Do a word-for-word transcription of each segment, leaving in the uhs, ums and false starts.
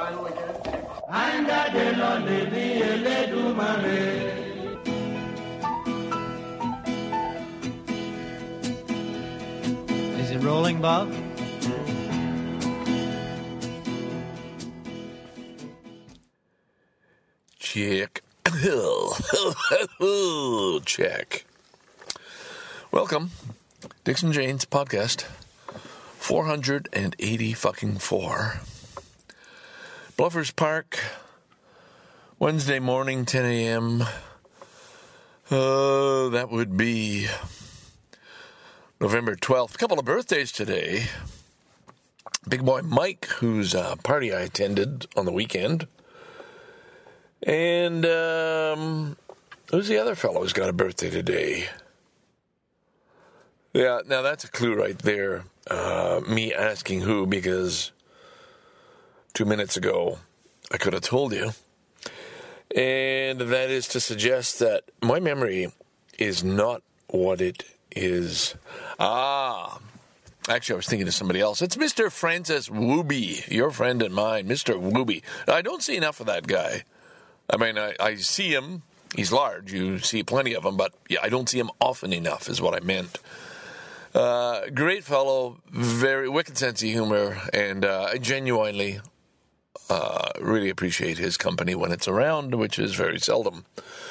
Is it rolling, Bob? Check. Check. Welcome, Dixon Jane's podcast, four hundred eighty fucking four. Bluffers Park, Wednesday morning, ten a.m. Uh, that would be November twelfth. A couple of birthdays today. Big boy Mike, whose uh, party I attended on the weekend. And um, who's the other fellow who's got a birthday today? Yeah, now that's a clue right there. Uh, me asking who, because two minutes ago I could have told you. And that is to suggest that my memory is not what it is. Ah, actually I was thinking of somebody else. It's Mister Francis Wooby, your friend and mine, Mister Wooby. I don't see enough of that guy. I mean, I, I see him. He's large. You see plenty of him, but yeah, I don't see him often enough is what I meant. Uh, great fellow, very wicked sense of humor, and uh, I genuinely uh, really appreciate his company when it's around, which is very seldom.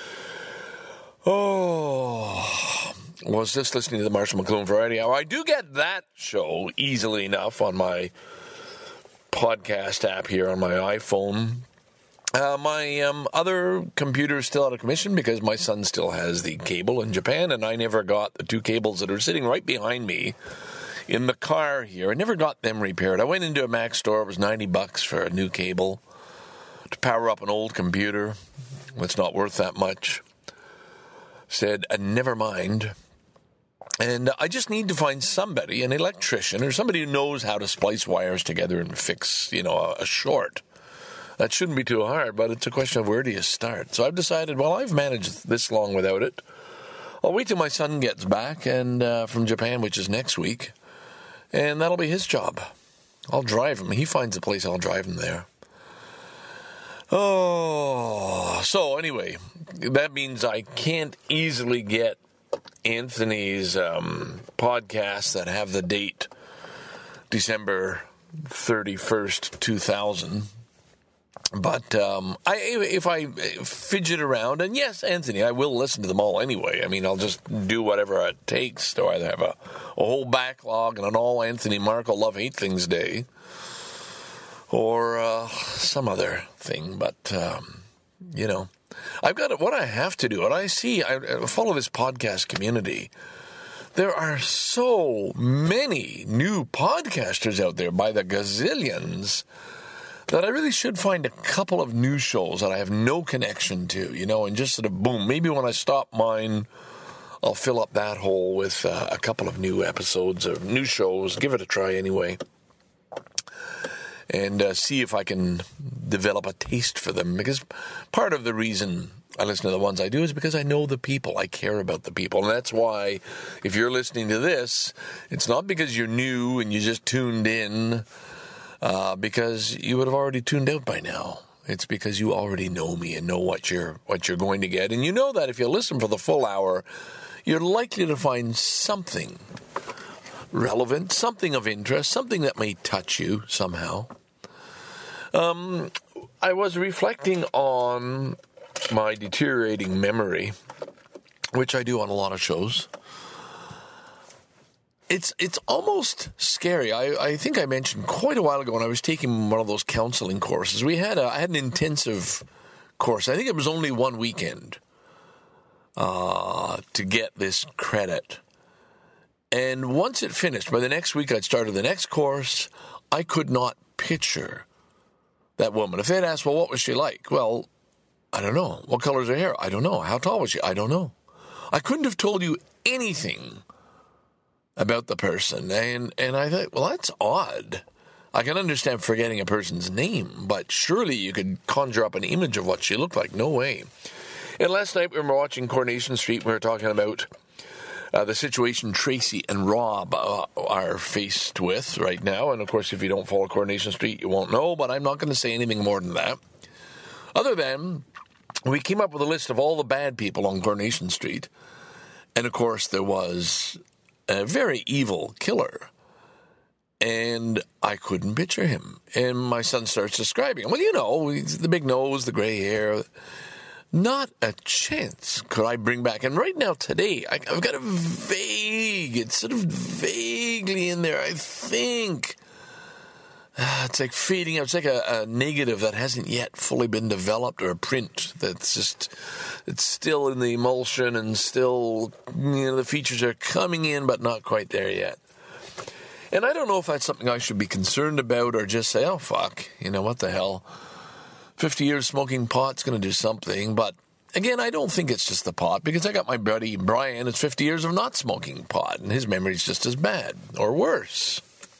Oh, was just listening to the Marshall McLuhan Variety Hour. I do get that show easily enough on my podcast app here on my iPhone. Uh, my um, other computer is still out of commission because my son still has the cable in Japan, and I never got the two cables that are sitting right behind me in the car here. I never got them repaired. I went into a Mac store. It was ninety bucks for a new cable to power up an old computer. It's not worth that much. Said, uh, never mind. And I just need to find somebody, an electrician, or somebody who knows how to splice wires together and fix, you know, a, a short. That shouldn't be too hard, but it's a question of where do you start. So I've decided, well, I've managed this long without it. I'll wait till my son gets back and uh, from Japan, which is next week, and that'll be his job. I'll drive him. He finds a place, I'll drive him there. Oh, so anyway, that means I can't easily get Anthony's um, podcasts that have the date December thirty-first, two thousand. But um, I, if I fidget around, and yes, Anthony, I will listen to them all anyway. I mean, I'll just do whatever it takes to either have a, a whole backlog and an all Anthony Markle Love Hate Things Day, or uh, some other thing. But, um, you know, I've got what I have to do. And I see, I follow this podcast community. There are so many new podcasters out there by the gazillions that I really should find a couple of new shows that I have no connection to, you know, and just sort of boom. Maybe when I stop mine, I'll fill up that hole with uh, a couple of new episodes of new shows. Give it a try anyway. And uh, see if I can develop a taste for them. Because part of the reason I listen to the ones I do is because I know the people. I care about the people. And that's why if you're listening to this, it's not because you're new and you just tuned in. Uh, because you would have already tuned out by now. It's because you already know me and know what you're what you're going to get. And you know that if you listen for the full hour, you're likely to find something relevant, something of interest, something that may touch you somehow. Um, I was reflecting on my deteriorating memory, which I do on a lot of shows. It's it's almost scary. I, I think I mentioned quite a while ago when I was taking one of those counseling courses. We had a, I had an intensive course. I think it was only one weekend uh, to get this credit. And once it finished, by the next week I'd started the next course, I could not picture that woman. If they'd asked, well, what was she like? Well, I don't know. What color is her hair? I don't know. How tall was she? I don't know. I couldn't have told you anything about the person. And, and I thought, well, that's odd. I can understand forgetting a person's name, but surely you could conjure up an image of what she looked like. No way. And last night we were watching Coronation Street. We were talking about uh, the situation Tracy and Rob uh, are faced with right now. And, of course, if you don't follow Coronation Street, you won't know, but I'm not going to say anything more than that. Other than, we came up with a list of all the bad people on Coronation Street. And, of course, there was a very evil killer. And I couldn't picture him. And my son starts describing him. Well, you know, he's the big nose, the gray hair. Not a chance could I bring back. And right now, today, I, I've got a vague, it's sort of vaguely in there, I think. Uh, it's like fading out. It's like a, a negative that hasn't yet fully been developed, or a print that's just, it's still in the emulsion and still, you know, the features are coming in, but not quite there yet. And I don't know if that's something I should be concerned about or just say, oh, fuck, you know, what the hell. fifty years smoking pot's going to do something. But, again, I don't think it's just the pot, because I got my buddy Brian, it's fifty years of not smoking pot, and his memory's just as bad or worse.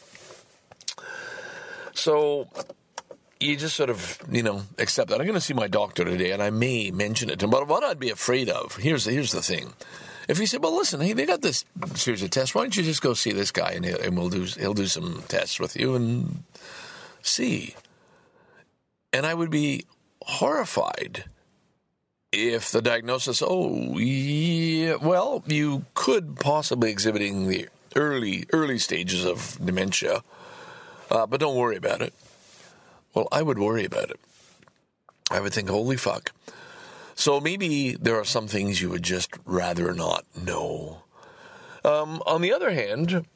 So you just sort of, you know, accept that. I'm going to see my doctor today, and I may mention it to him. But what I'd be afraid of, here's, here's the thing. If he said, well, listen, hey, they got this series of tests. Why don't you just go see this guy, and he'll, and we'll do, he'll do some tests with you and see. And I would be horrified if the diagnosis, oh, yeah, well, you could possibly exhibiting the early, early stages of dementia, uh, but don't worry about it. Well, I would worry about it. I would think, holy fuck. So maybe there are some things you would just rather not know. Um, on the other hand,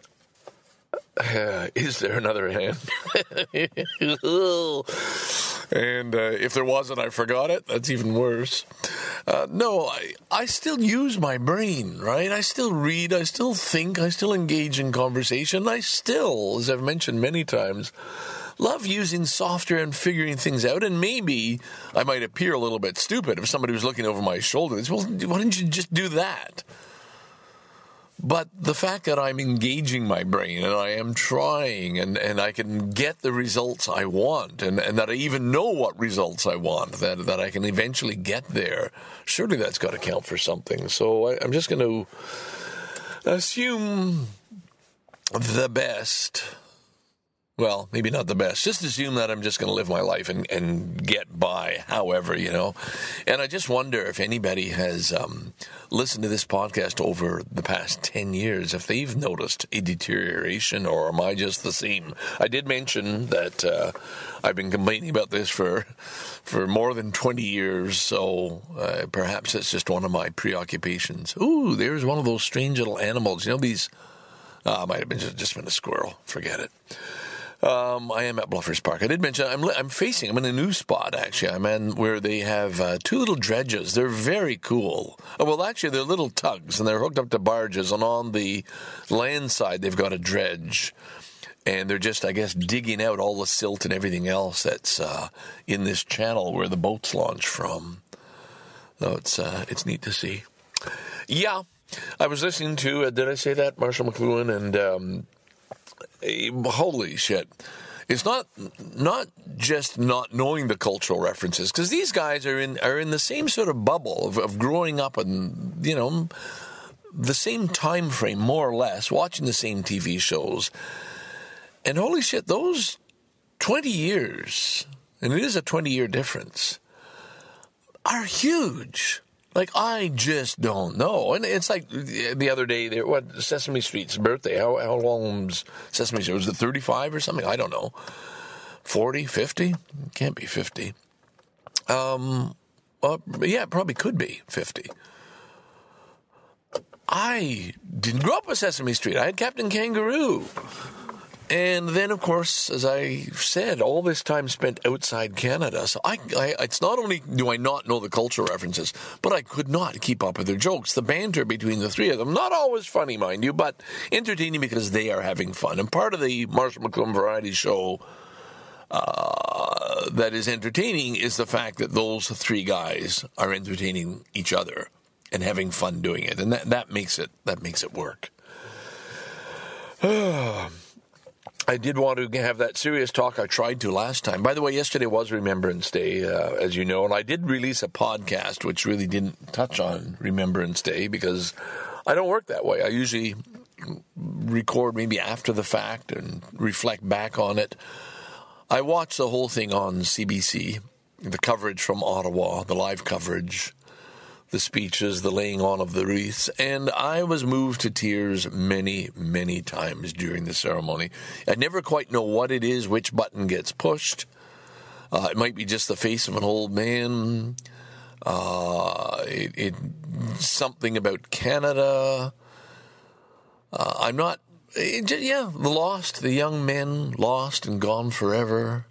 uh, is there another hand? And uh, if there wasn't, I forgot it. That's even worse. Uh, no, I, I still use my brain, right? I still read, I still think, I still engage in conversation. I still, as I've mentioned many times, love using software and figuring things out. And maybe I might appear a little bit stupid if somebody was looking over my shoulder. They say, well, why didn't you just do that? But the fact that I'm engaging my brain and I am trying and, and I can get the results I want and, and that I even know what results I want, that, that I can eventually get there, surely that's got to count for something. So I, I'm just going to assume the best. Well, maybe not the best. Just assume that I'm just going to live my life and, and get by however, you know. And I just wonder if anybody has um, listened to this podcast over the past ten years, if they've noticed a deterioration, or am I just the same? I did mention that uh, I've been complaining about this for for more than twenty years, so uh, perhaps it's just one of my preoccupations. Ooh, there's one of those strange little animals. You know, these, uh, might have been just, just been a squirrel. Forget it. Um, I am at Bluffers Park. I did mention I'm I'm facing. I'm in a new spot actually. I'm in where they have uh, two little dredges. They're very cool. Oh, well, actually, they're little tugs and they're hooked up to barges. And on the land side, they've got a dredge, and they're just, I guess, digging out all the silt and everything else that's uh, in this channel where the boats launch from. So it's uh, it's neat to see. Yeah, I was listening to. Uh, did I say that Marshall McLuhan and. Um, Holy shit. It's not not just not knowing the cultural references, because these guys are in are in the same sort of bubble of, of growing up in, you know, the same time frame, more or less, watching the same T V shows. And holy shit, those twenty years, and it is a twenty-year difference, are huge. Like, I just don't know. And it's like the other day, there, what, Sesame Street's birthday. How how long was Sesame Street? Was it thirty-five or something? I don't know. forty, fifty? It can't be fifty. Um, well, yeah, it probably could be fifty. I didn't grow up with Sesame Street. I had Captain Kangaroo. And then, of course, as I said, all this time spent outside Canada. So I, I, it's not only do I not know the cultural references, but I could not keep up with their jokes. The banter between the three of them, not always funny, mind you, but entertaining because they are having fun. And part of the Marshall McLuhan Variety Show uh, that is entertaining is the fact that those three guys are entertaining each other and having fun doing it. And that, that makes it that makes it work. I did want to have that serious talk I tried to last time. By the way, yesterday was Remembrance Day, uh, as you know, and I did release a podcast which really didn't touch on Remembrance Day because I don't work that way. I usually record maybe after the fact and reflect back on it. I watch the whole thing on C B C, the coverage from Ottawa, the live coverage, the speeches, the laying on of the wreaths, and I was moved to tears many, many times during the ceremony. I never quite know what it is, which button gets pushed. Uh, it might be just the face of an old man. Uh, it, it something about Canada. Uh, I'm not, it, yeah, the lost, the young men lost and gone forever.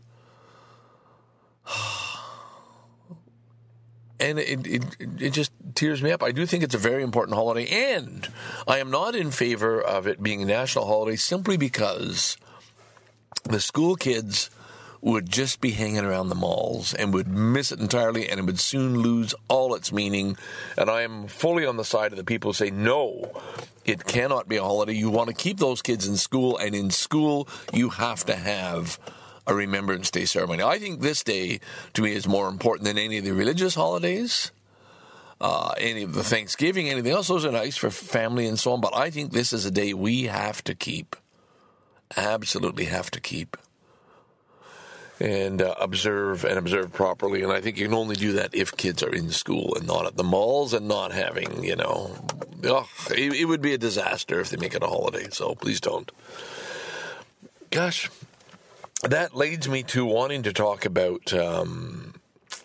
And it, it it just tears me up. I do think it's a very important holiday, and I am not in favor of it being a national holiday simply because the school kids would just be hanging around the malls and would miss it entirely, and it would soon lose all its meaning. And I am fully on the side of the people who say, no, it cannot be a holiday. You want to keep those kids in school, and in school you have to have a Remembrance Day ceremony. I think this day, to me, is more important than any of the religious holidays, uh, any of the Thanksgiving, anything else. Those are nice for family and so on, but I think this is a day we have to keep, absolutely have to keep, and uh, observe and observe properly. And I think you can only do that if kids are in school and not at the malls and not having, you know, oh, it, it would be a disaster if they make it a holiday, so please don't. Gosh. That leads me to wanting to talk about um,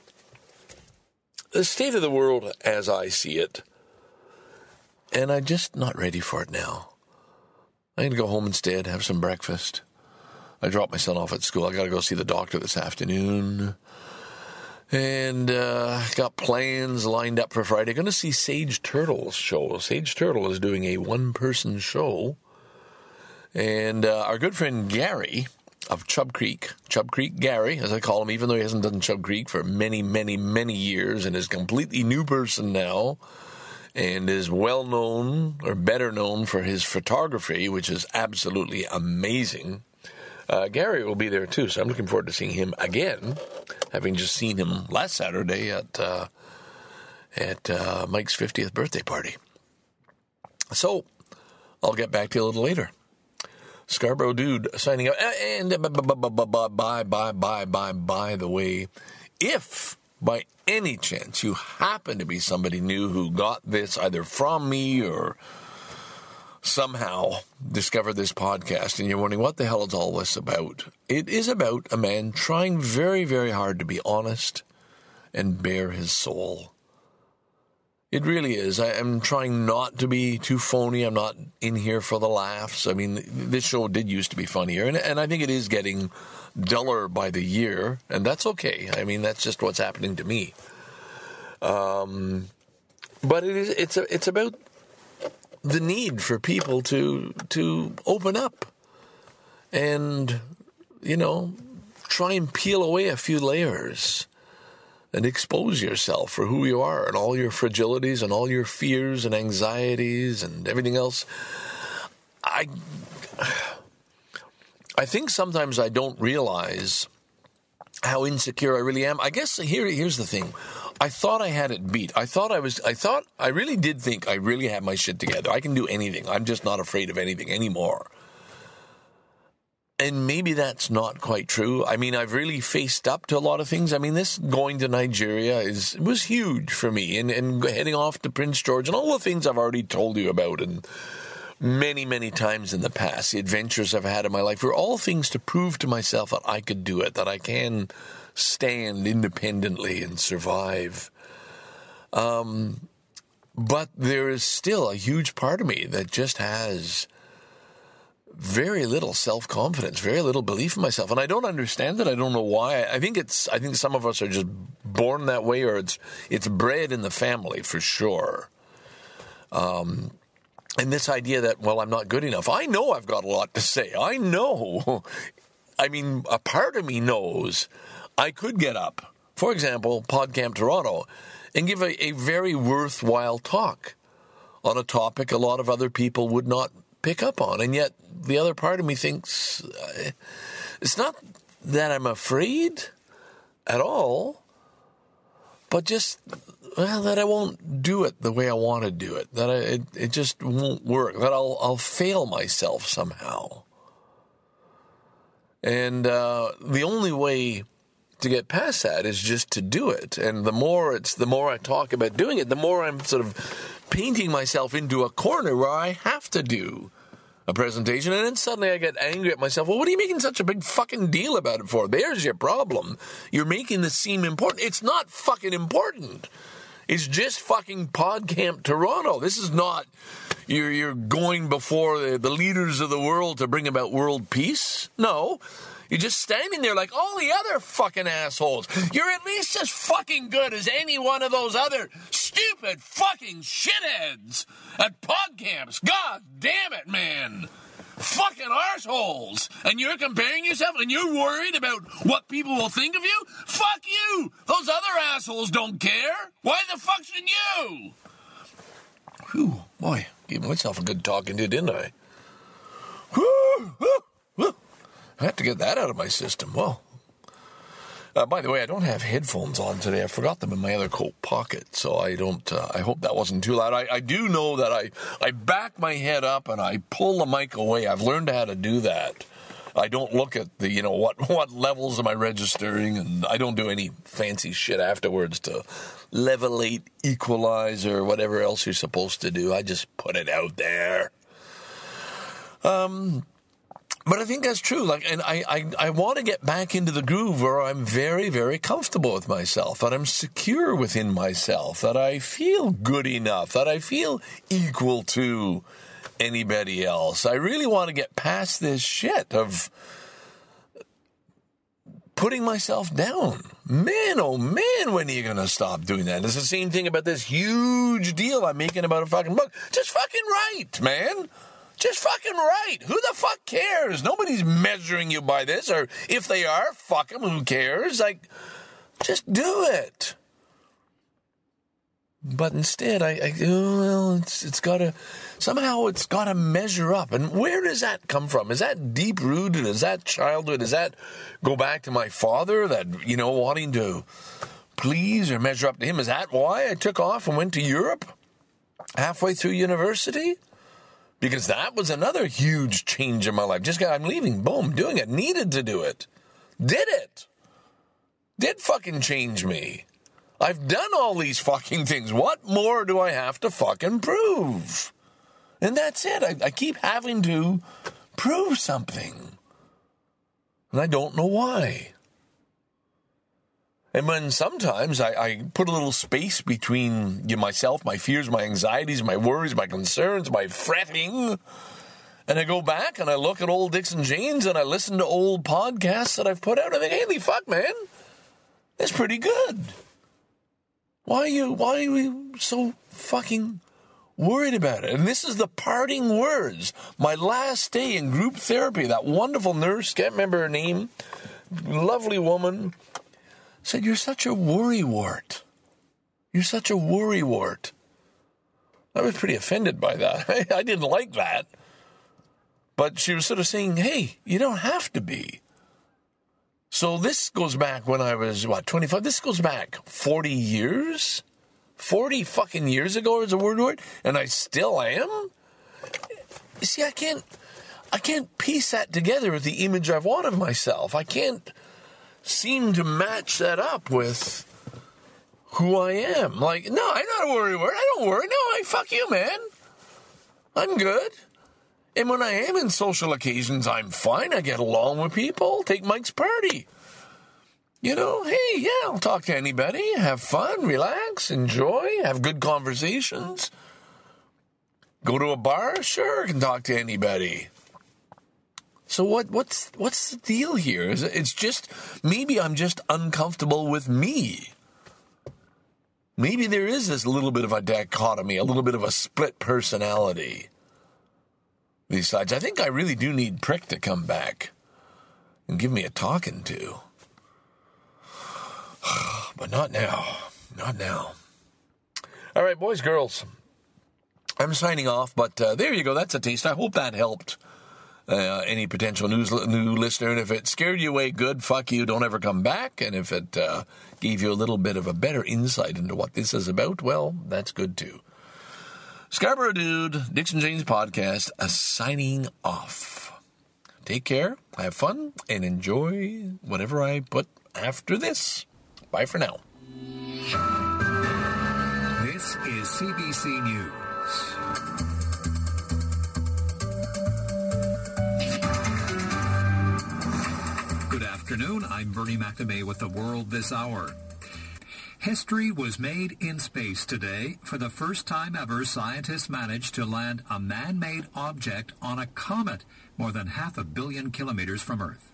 the state of the world as I see it. And I'm just not ready for it now. I'm going to go home instead, have some breakfast. I dropped my son off at school. I got to go see the doctor this afternoon. And uh, got plans lined up for Friday. Going to see Sage Turtle's show. Sage Turtle is doing a one-person show. And uh, our good friend Gary of Chub Creek, Chub Creek Gary, as I call him, even though he hasn't done Chub Creek for many, many, many years and is a completely new person now and is well known or better known for his photography, which is absolutely amazing. Uh, Gary will be there too, so I'm looking forward to seeing him again, having just seen him last Saturday at uh, at uh, Mike's fiftieth birthday party. So I'll get back to you a little later. Scarborough Dude signing out. And by, by, by, by, by the way, if by any chance you happen to be somebody new who got this either from me or somehow discovered this podcast and you're wondering what the hell is all this about, it is about a man trying very, very hard to be honest and bare his soul. It really is. I am trying not to be too phony. I'm not in here for the laughs. I mean, this show did used to be funnier, and, and I think it is getting duller by the year, and that's okay. I mean, that's just what's happening to me. Um, but it is. It's a, It's about the need for people to to open up, and you know, try and peel away a few layers. And expose yourself for who you are and all your fragilities and all your fears and anxieties and everything else. I I think sometimes I don't realize how insecure I really am. I guess here here's the thing. I thought I had it beat. I thought I was I thought I really did think I really had my shit together. I can do anything. I'm just not afraid of anything anymore. And maybe that's not quite true. I mean, I've really faced up to a lot of things. I mean, this going to Nigeria is was huge for me, and, and heading off to Prince George, and all the things I've already told you about, and many, many times in the past, the adventures I've had in my life, were all things to prove to myself that I could do it, that I can stand independently and survive. Um, but there is still a huge part of me that just has very little self-confidence, very little belief in myself. And I don't understand it. I don't know why. I think it's, I think some of us are just born that way, or it's, it's bred in the family for sure. Um, and this idea that, well, I'm not good enough. I know I've got a lot to say. I know. I mean, a part of me knows I could get up, for example, PodCamp Toronto, and give a, a very worthwhile talk on a topic a lot of other people would not pick up on. And yet the other part of me thinks uh, it's not that I'm afraid at all. but just, well, that I won't do it the way I want to do it. That I, it, it just won't work. That I'll, I'll fail myself somehow. And uh, the only way to get past that is just to do it. And the more it's, the more I talk about doing it, the more I'm sort of painting myself into a corner where I have to do a presentation. And then suddenly I get angry at myself. Well, what are you making such a big fucking deal about it for? There's your problem. You're making this seem important. It's not fucking important. It's just fucking PodCamp Toronto. This is not, you're, you're going before the, the leaders of the world to bring about world peace. No. You're just standing there like all the other fucking assholes. You're at least as fucking good as any one of those other stupid fucking shitheads at PodCamps. God damn it, man. Fucking arseholes. And you're comparing yourself and you're worried about what people will think of you? Fuck you. Those other assholes don't care. Why the fuck should you? Whew, boy, gave myself a good talking to, didn't I? Whew, whew, whew. I have to get that out of my system. Well, uh, by the way, I don't have headphones on today. I forgot them in my other coat pocket, so I don't. Uh, I hope that wasn't too loud. I, I do know that I I back my head up and I pull the mic away. I've learned how to do that. I don't look at the you know what what levels am I registering, and I don't do any fancy shit afterwards to levelate, equalize, or whatever else you're supposed to do. I just put it out there. Um. But I think that's true. Like, and I, I, I want to get back into the groove where I'm very, very comfortable with myself, that I'm secure within myself, that I feel good enough, that I feel equal to anybody else. I really want to get past this shit of putting myself down. Man, oh man, when are you going to stop doing that? It's the same thing about this huge deal I'm making about a fucking book. Just fucking write, man. Just fucking right. Who the fuck cares? Nobody's measuring you by this. Or if they are, fuck them. Who cares? Like, just do it. But instead, I, I well, it's it's got to, somehow it's got to measure up. And where does that come from? Is that deep-rooted? Is that childhood? Does that go back to my father, that, you know, wanting to please or measure up to him? Is that why I took off and went to Europe halfway through university? Because that was another huge change in my life. Just got, I'm leaving, boom, doing it. Needed to do it. Did it. Did fucking change me. I've done all these fucking things. What more do I have to fucking prove? And that's it. I, I keep having to prove something. And I don't know why. And when sometimes I, I put a little space between you know, myself, my fears, my anxieties, my worries, my concerns, my fretting, and I go back and I look at old Dixon Janes and I listen to old podcasts that I've put out, and I think, holy fuck, man, that's pretty good. Why are you, why are you so fucking worried about it? And this is the parting words. My last day in group therapy, that wonderful nurse, can't remember her name, lovely woman, said, you're such a worrywart. You're such a worrywart. I was pretty offended by that. I, I didn't like that. But she was sort of saying, hey, you don't have to be. So this goes back when I was, what, twenty-five? This goes back forty years? forty fucking years ago as a worrywart? And I still am? You see, I can't, I can't piece that together with the image I've wanted of myself. I can't seem to match that up with who I am. Like, no, I'm not a worrywart. I don't worry. No, I fuck you, man. I'm good. And when I am in social occasions, I'm fine. I get along with people. Take Mike's party. You know, hey, yeah, I'll talk to anybody. Have fun, relax, enjoy, have good conversations. Go to a bar? Sure, I can talk to anybody. So what? What's what's the deal here? Is it, it's just, maybe I'm just uncomfortable with me. Maybe there is this little bit of a dichotomy, a little bit of a split personality. Besides, I think I really do need Prick to come back and give me a talking to. But not now. Not now. All right, boys, girls. I'm signing off, but uh, there you go. That's a taste. I hope that helped. uh, any potential news, new listener. And if it scared you away, good, fuck you, don't ever come back. And if it uh, gave you a little bit of a better insight into what this is about, well, that's good too. Scarborough Dude, Dixon James Podcast, uh, signing off. Take care, have fun, and enjoy whatever I put after this. Bye for now. This is C B C News. Good afternoon, I'm Bernie McNamee with The World This Hour. History was made in space today. For the first time ever, scientists managed to land a man-made object on a comet more than half a billion kilometers from Earth.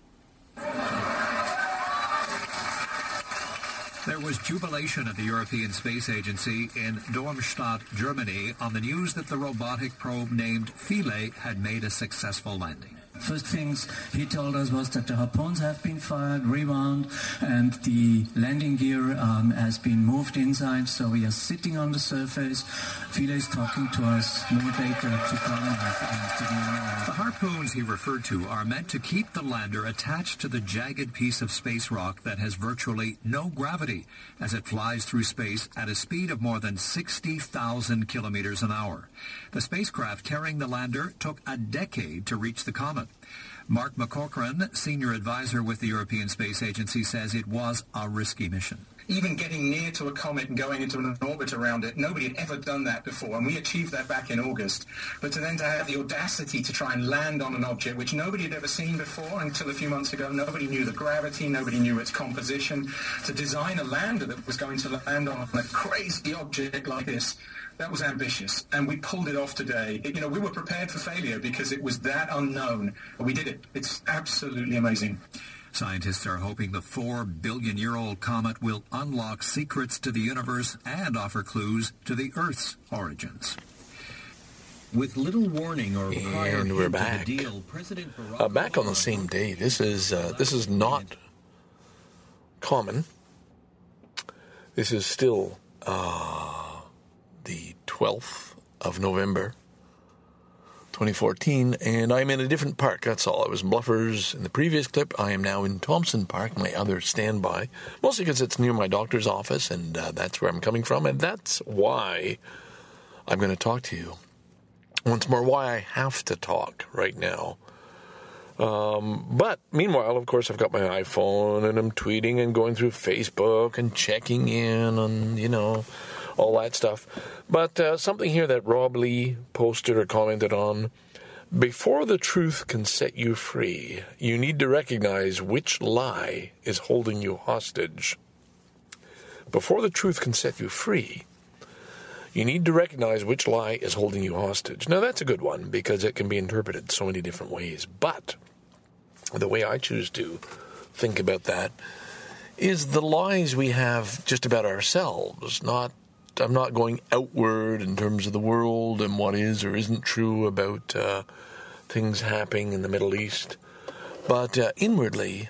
There was jubilation at the European Space Agency in Darmstadt, Germany, on the news that the robotic probe named Philae had made a successful landing. First things he told us was that the harpoons have been fired, rewound, and the landing gear um, has been moved inside, so we are sitting on the surface. Philae is talking to us, more data to come. Uh, to the, the harpoons he referred to are meant to keep the lander attached to the jagged piece of space rock that has virtually no gravity as it flies through space at a speed of more than sixty thousand kilometers an hour. The spacecraft carrying the lander took a decade to reach the comet. Mark McCaughrean, senior advisor with the European Space Agency, says it was a risky mission. Even getting near to a comet and going into an orbit around it, nobody had ever done that before, and we achieved that back in August. But to then to have the audacity to try and land on an object which nobody had ever seen before until a few months ago, nobody knew the gravity, nobody knew its composition, to design a lander that was going to land on a crazy object like this, that was ambitious, and we pulled it off today. It, you know, we were prepared for failure because it was that unknown, and we did it. It's absolutely amazing. Scientists are hoping the four billion year old comet will unlock secrets to the universe and offer clues to the Earth's origins. With little warning or prior and we're back. Deal, President Barack Uh, back on the same day. This is uh, this is not common. This is still uh, the twelfth of November, twenty fourteen, and I'm in a different park, that's all. I was in Bluffers in the previous clip. I am now in Thompson Park, my other standby, mostly because it's near my doctor's office, and uh, that's where I'm coming from, and that's why I'm going to talk to you. Once more, why I have to talk right now. Um, but meanwhile, of course, I've got my iPhone, and I'm tweeting and going through Facebook and checking in on, you know, all that stuff. But uh, something here that Rob Lee posted or commented on: before the truth can set you free, you need to recognize which lie is holding you hostage. Before the truth can set you free, you need to recognize which lie is holding you hostage. Now, that's a good one because it can be interpreted so many different ways. But the way I choose to think about that is the lies we have just about ourselves. Not, I'm not going outward in terms of the world and what is or isn't true about uh, things happening in the Middle East, but uh, inwardly,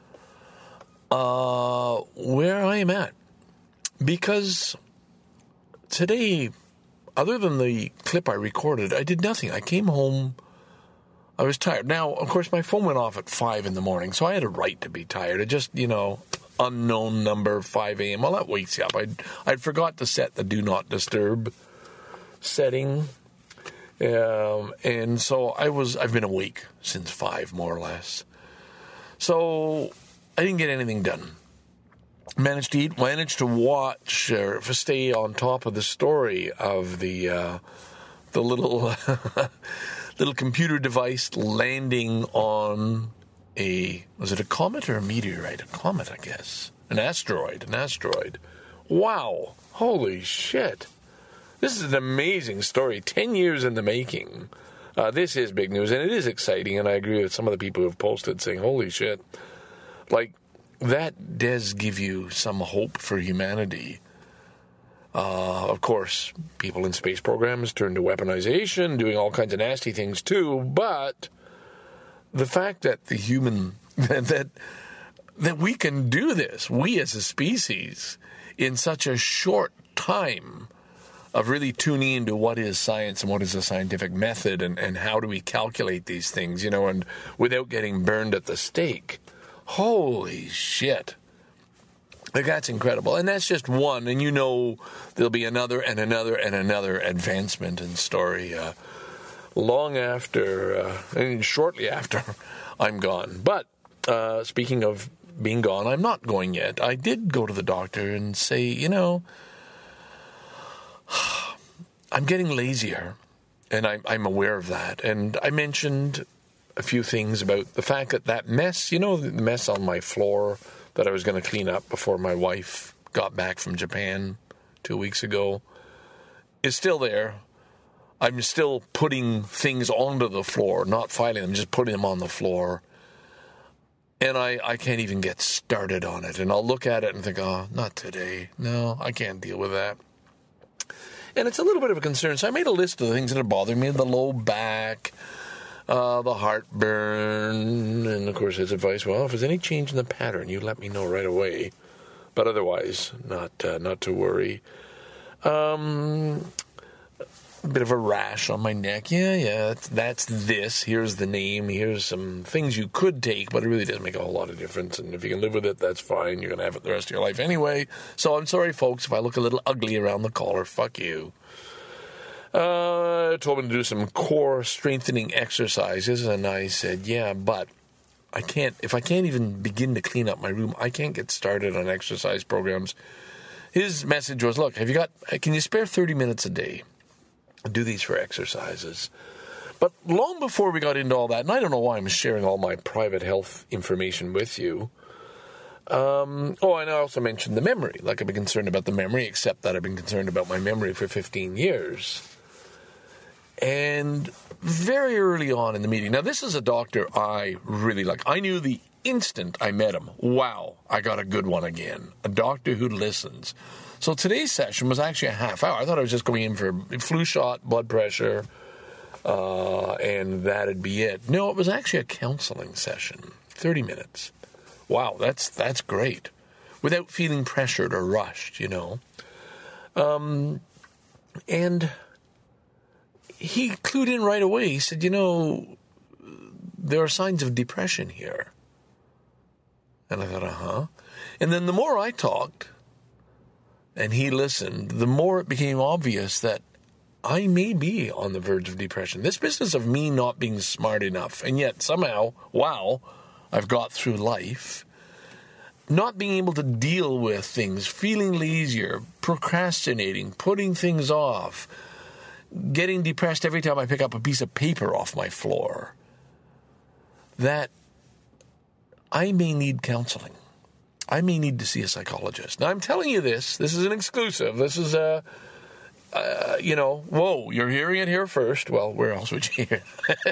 uh, where I am at. Because today, other than the clip I recorded, I did nothing. I came home, I was tired. Now, of course, my phone went off at five in the morning, so I had a right to be tired. It just, you know, unknown number, five a.m. Well, that wakes you up. I'd, I'd forgot to set the Do Not Disturb setting. Um, and so I was, I've been awake since five, more or less. So I didn't get anything done. Managed to eat, managed to watch, or stay on top of the story of the uh, the little little computer device landing on a, was it a comet or a meteorite? A comet, I guess. An asteroid, an asteroid. Wow, holy shit. This is an amazing story, ten years in the making. Uh, this is big news, and it is exciting, and I agree with some of the people who have posted saying, holy shit. Like, that does give you some hope for humanity. Uh, of course, people in space programs turn to weaponization, doing all kinds of nasty things too, but the fact that the human, that that we can do this, we as a species, in such a short time, of really tuning into what is science and what is a scientific method and, and how do we calculate these things, you know, and without getting burned at the stake. Holy shit. Like, that's incredible. And that's just one. And you know there'll be another and another and another advancement in story uh, long after, uh, and shortly after I'm gone. But uh, speaking of being gone, I'm not going yet. I did go to the doctor and say, you know, I'm getting lazier. And I'm, I'm aware of that. And I mentioned a few things about the fact that that mess, you know, the mess on my floor that I was going to clean up before my wife got back from Japan two weeks ago, is still there. I'm still putting things onto the floor, not filing them, just putting them on the floor. And I, I can't even get started on it. And I'll look at it and think, oh, not today. No, I can't deal with that. And it's a little bit of a concern. So I made a list of the things that are bothering me, the low back, Uh, the heartburn, and of course his advice, well, if there's any change in the pattern, you let me know right away. But otherwise, not uh, not to worry. Um, a bit of a rash on my neck. Yeah, yeah, that's, that's this. Here's the name. Here's some things you could take, but it really doesn't make a whole lot of difference. And if you can live with it, that's fine. You're going to have it the rest of your life anyway. So I'm sorry, folks, if I look a little ugly around the collar. Fuck you. Uh, told me to do some core strengthening exercises, and I said, yeah, but I can't, if I can't even begin to clean up my room, I can't get started on exercise programs. His message was, look, have you got, can you spare thirty minutes a day? Do these for exercises. But long before we got into all that, and I don't know why I'm sharing all my private health information with you, Um, oh, and I also mentioned the memory. Like, I've been concerned about the memory, except that I've been concerned about my memory for fifteen years. And very early on in the meeting, now this is a doctor I really like. I knew the instant I met him, wow, I got a good one again. A doctor who listens. So today's session was actually a half hour. I thought I was just going in for a flu shot, blood pressure, uh, and that'd be it. No, it was actually a counseling session, thirty minutes. Wow, that's that's great. Without feeling pressured or rushed, you know. Um, and he clued in right away. He said, you know, there are signs of depression here. And I thought, uh-huh. And then the more I talked and he listened, the more it became obvious that I may be on the verge of depression. This business of me not being smart enough, and yet somehow, wow, I've got through life, not being able to deal with things, feeling lazier, procrastinating, putting things off, getting depressed every time I pick up a piece of paper off my floor, that I may need counseling. I may need to see a psychologist. Now, I'm telling you this. This is an exclusive. This is a, uh, you know, whoa, you're hearing it here first. Well, where else would you hear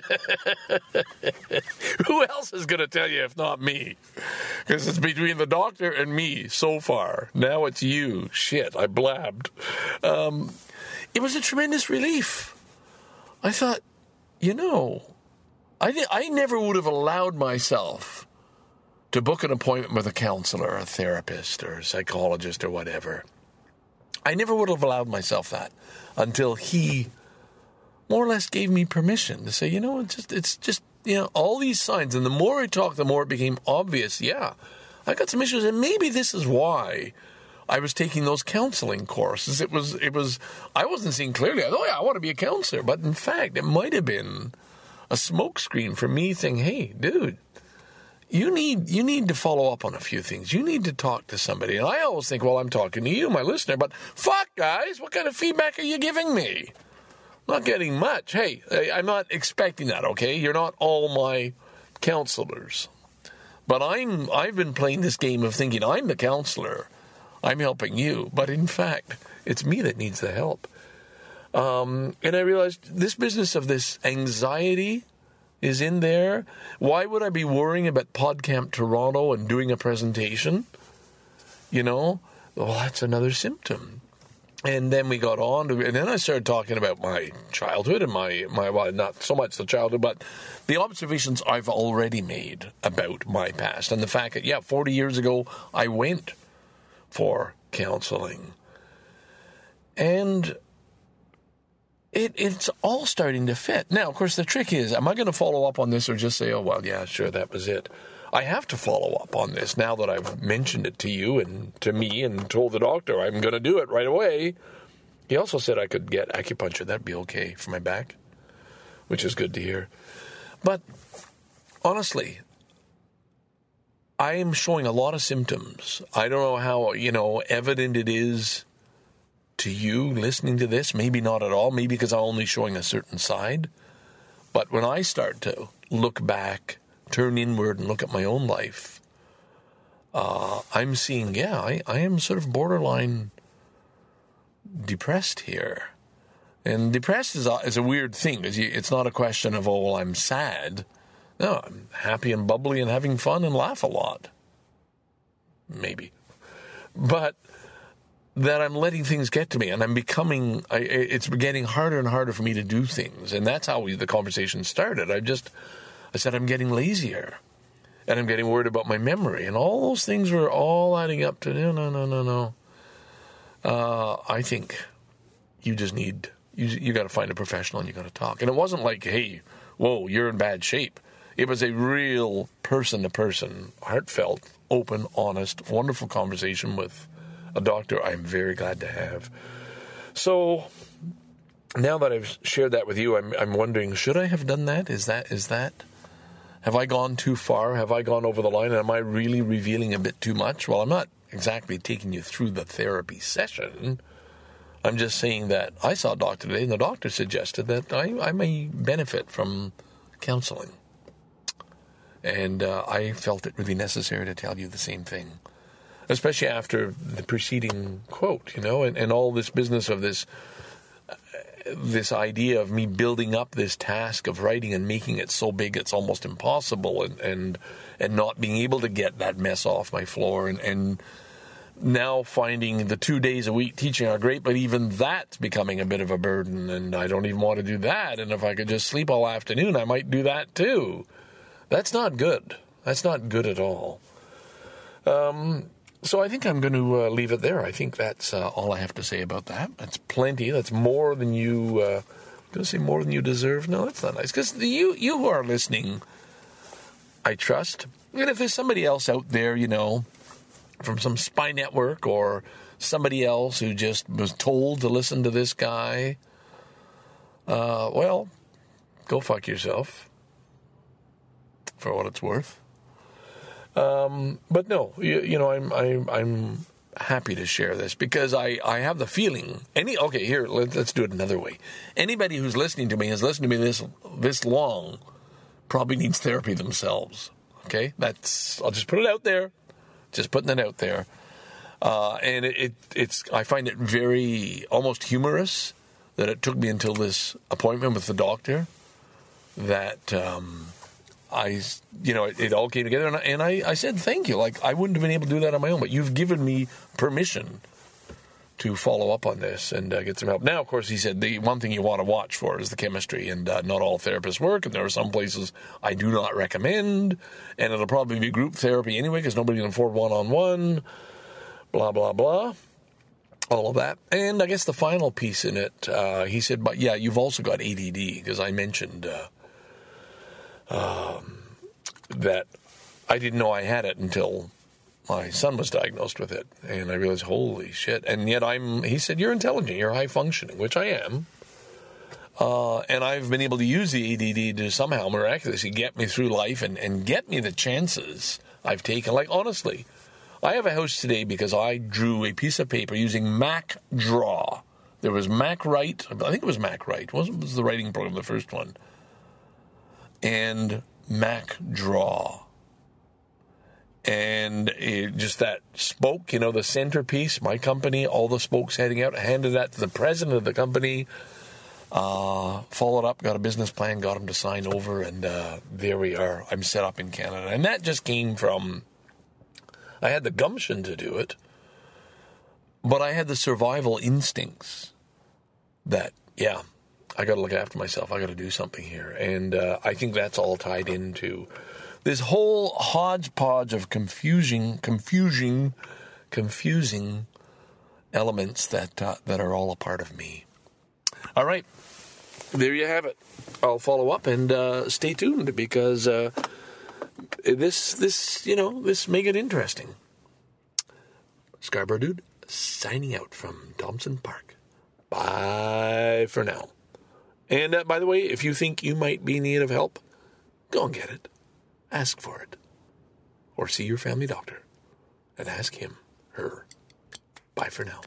it? Who else is going to tell you if not me? Because it's between the doctor and me so far. Now it's you. Shit, I blabbed. Um, it was a tremendous relief. I thought, you know, I, th- I never would have allowed myself to book an appointment with a counselor, or a therapist, or a psychologist, or whatever. I never would have allowed myself that until he more or less gave me permission to say, you know, it's just, it's just, you know, all these signs. And the more I talked, the more it became obvious, yeah, I got some issues. And maybe this is why I was taking those counseling courses. It was, it was, I wasn't seeing clearly. I thought, oh, yeah, I want to be a counselor. But in fact, it might have been a smokescreen for me saying, hey, dude, You need you need to follow up on a few things. You need to talk to somebody. And I always think, well, I'm talking to you, my listener, but fuck, guys, what kind of feedback are you giving me? Not getting much. Hey, I'm not expecting that, okay? You're not all my counselors. But I'm, I've been playing this game of thinking I'm the counselor. I'm helping you. But in fact, it's me that needs the help. Um, and I realized this business of this anxiety is in there. Why would I be worrying about PodCamp Toronto and doing a presentation? You know, well, that's another symptom. And then we got on to, and then I started talking about my childhood and my, my well, not so much the childhood, but the observations I've already made about my past. And the fact that, yeah, forty years ago, I went for counseling. And it it's all starting to fit. Now, of course, the trick is, am I going to follow up on this or just say, oh, well, yeah, sure, that was it? I have to follow up on this now that I've mentioned it to you and to me and told the doctor I'm going to do it right away. He also said I could get acupuncture. That'd be okay for my back, which is good to hear. But honestly, I am showing a lot of symptoms. I don't know how, you know, evident it is to you listening to this. Maybe not at all. Maybe because I'm only showing a certain side. But when I start to look back, turn inward and look at my own life, uh, I'm seeing, yeah, I, I am sort of borderline depressed here. And depressed is a, is a weird thing. It's not a question of, oh, well, I'm sad. No, I'm happy and bubbly and having fun and laugh a lot. Maybe. But that I'm letting things get to me and I'm becoming, I, it's getting harder and harder for me to do things. And that's how we, the conversation started. I just, I said, I'm getting lazier and I'm getting worried about my memory. And all those things were all adding up to, no, no, no, no, no. Uh, I think you just need, you, you got to find a professional and you got to talk. And it wasn't like, hey, whoa, you're in bad shape. It was a real person-to-person, heartfelt, open, honest, wonderful conversation with a doctor I'm very glad to have. So now that I've shared that with you, I'm, I'm wondering, should I have done that? Is that, is that, have I gone too far? Have I gone over the line? And am I really revealing a bit too much? Well, I'm not exactly taking you through the therapy session. I'm just saying that I saw a doctor today, and the doctor suggested that I, I may benefit from counseling. And uh, I felt it really necessary to tell you the same thing, especially after the preceding quote, you know, and, and all this business of this uh, this idea of me building up this task of writing and making it so big it's almost impossible, and and, and not being able to get that mess off my floor, and, and now finding the two days a week teaching are great, but even that's becoming a bit of a burden, and I don't even want to do that. And if I could just sleep all afternoon, I might do that too. That's not good. That's not good at all. Um, so I think I'm going to uh, leave it there. I think that's uh, all I have to say about that. That's plenty. That's more than you, uh, I'm going to say more than you deserve. No, that's not nice. Because you, you who are listening, I trust. And if there's somebody else out there, you know, from some spy network or somebody else who just was told to listen to this guy, uh, well, go fuck yourself, for what it's worth. Um, but no, you, you know, I'm, I'm, I'm happy to share this because I, I have the feeling, any, okay, here, let, let's do it another way. Anybody who's listening to me, has listened to me this, this long, probably needs therapy themselves. Okay. That's, I'll just put it out there. Just putting it out there. Uh, and it, it, it's, I find it very, almost humorous that it took me until this appointment with the doctor that, um, I, you know, it, it all came together, and, I, and I, I said thank you. Like, I wouldn't have been able to do that on my own, but you've given me permission to follow up on this and uh, get some help. Now, of course, he said the one thing you want to watch for is the chemistry, and uh, not all therapists work, and there are some places I do not recommend, and it'll probably be group therapy anyway because nobody can afford one-on-one, blah, blah, blah, all of that. And I guess the final piece in it, uh, he said, but yeah, you've also got A D D, because I mentioned uh, um, that I didn't know I had it until my son was diagnosed with it, and I realized, holy shit. And yet I'm, he said, you're intelligent, you're high functioning, which I am. Uh, and I've been able to use the A D D to somehow miraculously get me through life and, and get me the chances I've taken. Like, honestly, I have a house today because I drew a piece of paper using Mac Draw. There was Mac Write, I think it was Mac Write, was was the writing program, the first one, and Mac Draw. And it, just that spoke, you know, the centerpiece, my company, all the spokes heading out, handed that to the president of the company, uh, followed up, got a business plan, got him to sign over, and uh, there we are. I'm set up in Canada. And that just came from, I had the gumption to do it, but I had the survival instincts that, yeah, I got to look after myself. I got to do something here. And uh, I think that's all tied into this whole hodgepodge of confusing, confusing, confusing elements that uh, that are all a part of me. All right, there you have it. I'll follow up and uh, stay tuned because uh, this, this, you know, this may get interesting. Scarborough Dude, signing out from Thompson Park. Bye for now. And uh, by the way, if you think you might be in need of help, go and get it. Ask for it. Or see your family doctor and ask him, her. Bye for now.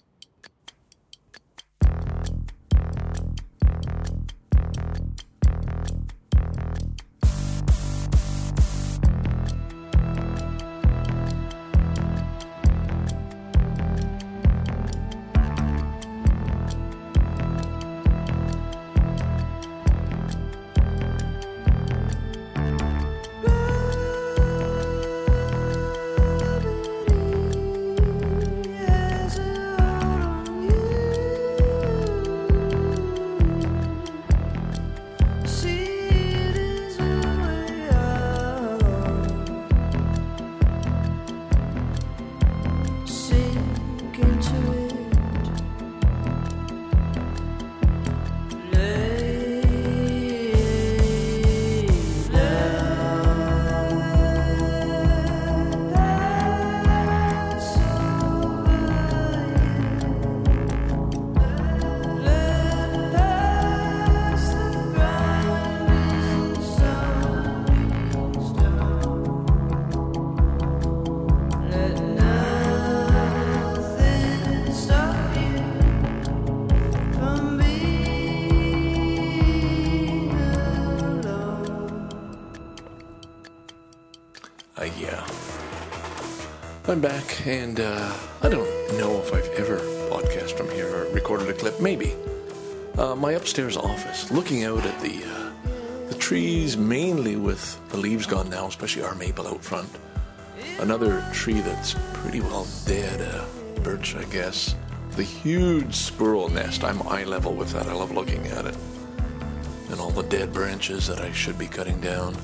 I'm back, and uh, I don't know if I've ever podcast from here or recorded a clip. Maybe. Uh, my upstairs office, looking out at the uh, the trees, mainly with the leaves gone now, especially our maple out front. Another tree that's pretty well dead, uh, birch, I guess. The huge squirrel nest. I'm eye level with that. I love looking at it. And all the dead branches that I should be cutting down.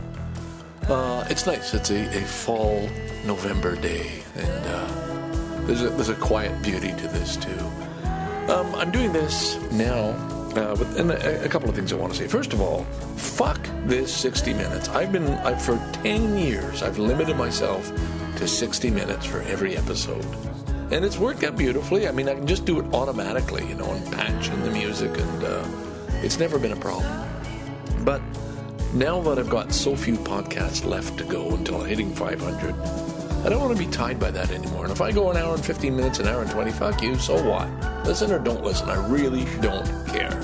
Uh, it's nice. It's a, a fall November day, and uh, there's a there's a quiet beauty to this too. Um, I'm doing this now, uh, with and a, a couple of things I want to say. First of all, fuck this sixty minutes. I've been I've, for ten years. I've limited myself to sixty minutes for every episode, and it's worked out beautifully. I mean, I can just do it automatically, you know, and patch in the music, and uh, it's never been a problem. But now that I've got so few podcasts left to go until hitting five hundred, I don't want to be tied by that anymore. And if I go an hour and fifteen minutes, an hour and twenty, fuck you, so what? Listen or don't listen. I really don't care.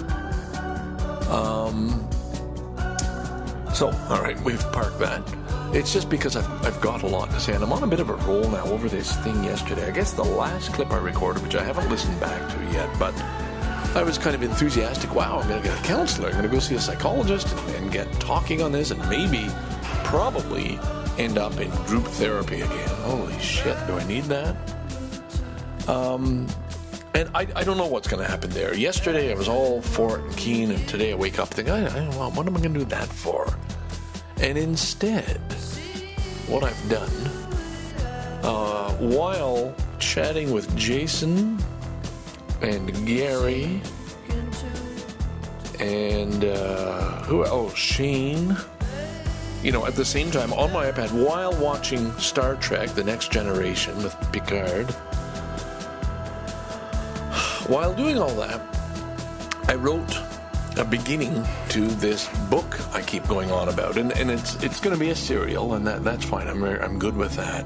Um. So, all right, we've parked that. It's just because I've, I've got a lot to say, and I'm on a bit of a roll now over this thing yesterday. I guess the last clip I recorded, which I haven't listened back to yet, but I was kind of enthusiastic. Wow, I'm going to get a counselor. I'm going to go see a psychologist and, and get talking on this, and maybe, probably, end up in group therapy again. Holy shit, do I need that? Um, and I, I don't know what's going to happen there. Yesterday I was all for it and keen, and today I wake up thinking, I, I don't know, what am I going to do that for? And instead, what I've done, uh, while chatting with Jason and Gary and uh, who? Oh, Shane. You know, at the same time on my iPad while watching Star Trek: The Next Generation with Picard. While doing all that, I wrote a beginning to this book I keep going on about, and, and it's it's going to be a serial, and that that's fine. I'm I'm good with that.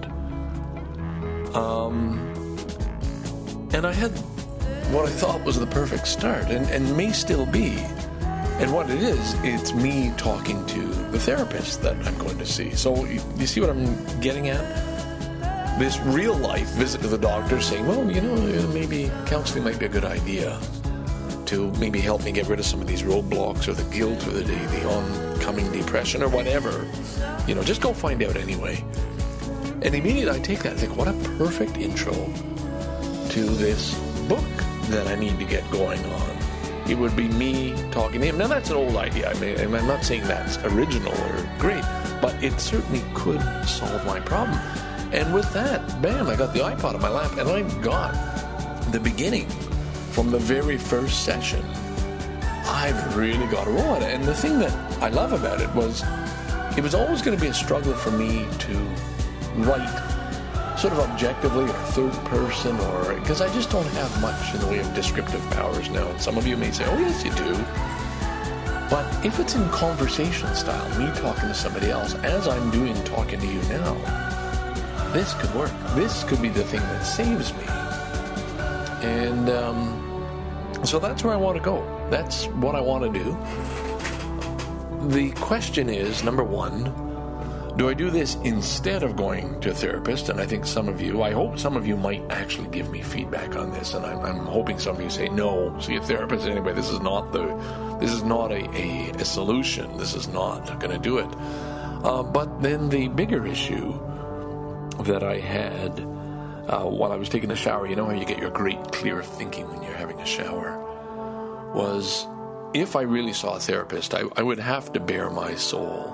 Um, and I had what I thought was the perfect start, and, and may still be. And what it is, it's me talking to the therapist that I'm going to see. So you, you see what I'm getting at? This real life visit to the doctor saying, well, you know, maybe counseling might be a good idea to maybe help me get rid of some of these roadblocks or the guilt or the, the oncoming depression or whatever. You know, just go find out anyway. And immediately I take that and think, what a perfect intro to this book that I need to get going on. It would be me talking to him. Now, that's an old idea. I mean, I'm not saying that's original or great, but it certainly could solve my problem. And with that, bam, I got the iPod on my lap, and I got the beginning from the very first session I've really got to roll at it. And the thing that I love about it was it was always going to be a struggle for me to write sort of objectively or third person, or because I just don't have much in the way of descriptive powers now. And some of you may say, oh, yes, you do. But if it's in conversation style, me talking to somebody else, as I'm doing talking to you now, this could work. This could be the thing that saves me. And um, so that's where I want to go. That's what I want to do. The question is, number one, do I do this instead of going to a therapist? And I think some of you, I hope some of you might actually give me feedback on this. And I'm, I'm hoping some of you say, no, see a therapist anyway. This is not the, this is not a, a, a solution. This is not going to do it. Uh, but then the bigger issue that I had uh, while I was taking a shower, you know how you get your great clear thinking when you're having a shower, was if I really saw a therapist, I, I would have to bare my soul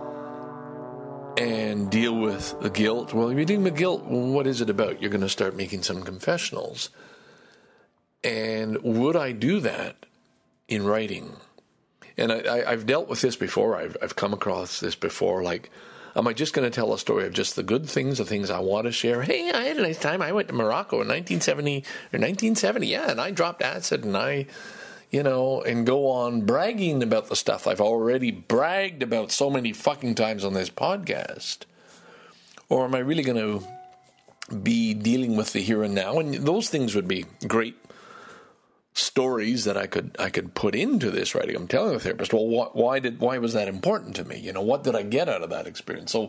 and deal with the guilt. Well, if you're dealing with guilt, what is it about? You're going to start making some confessionals. And would I do that in writing? And I, I, I've dealt with this before. I've, I've come across this before. Like, am I just going to tell a story of just the good things, the things I want to share? Hey, I had a nice time. I went to Morocco in nineteen seventy or nineteen seventy. Yeah, and I dropped acid and I... You know, and go on bragging about the stuff I've already bragged about so many fucking times on this podcast. Or am I really going to be dealing with the here and now? And those things would be great stories that I could I could put into this writing. I'm telling the therapist, well, wh- why did why was that important to me? You know, what did I get out of that experience? So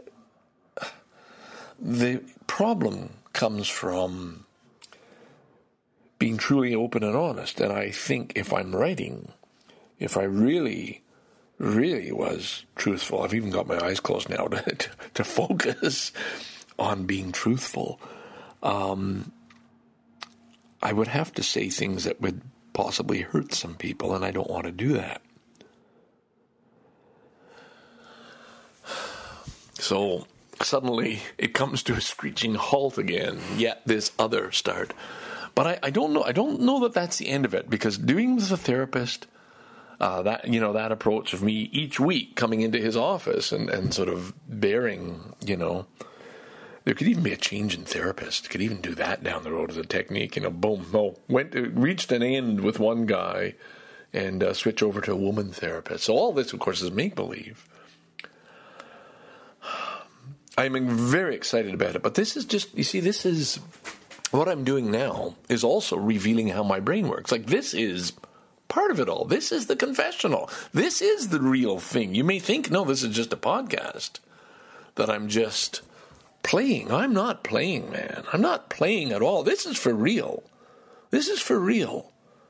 the problem comes from being truly open and honest. And I think if I'm writing, if I really, really was truthful, I've even got my eyes closed now to, to, to focus on being truthful, um, I would have to say things that would possibly hurt some people, and I don't want to do that. So suddenly it comes to a screeching halt again, yet this other start. But I, I don't know. I don't know that that's the end of it, because doing with a therapist, uh, that you know that approach of me each week coming into his office and, and sort of bearing, you know, there could even be a change in therapist. Could even do that down the road as a technique. You know, boom, no, went reached an end with one guy, and uh, switch over to a woman therapist. So all this, of course, is make believe. I'm very excited about it, but this is just you see, this is. What I'm doing now is also revealing how my brain works. Like, this is part of it all. This is the confessional. This is the real thing. You may think, no, this is just a podcast that I'm just playing. I'm not playing, man. I'm not playing at all. This is for real. This is for real.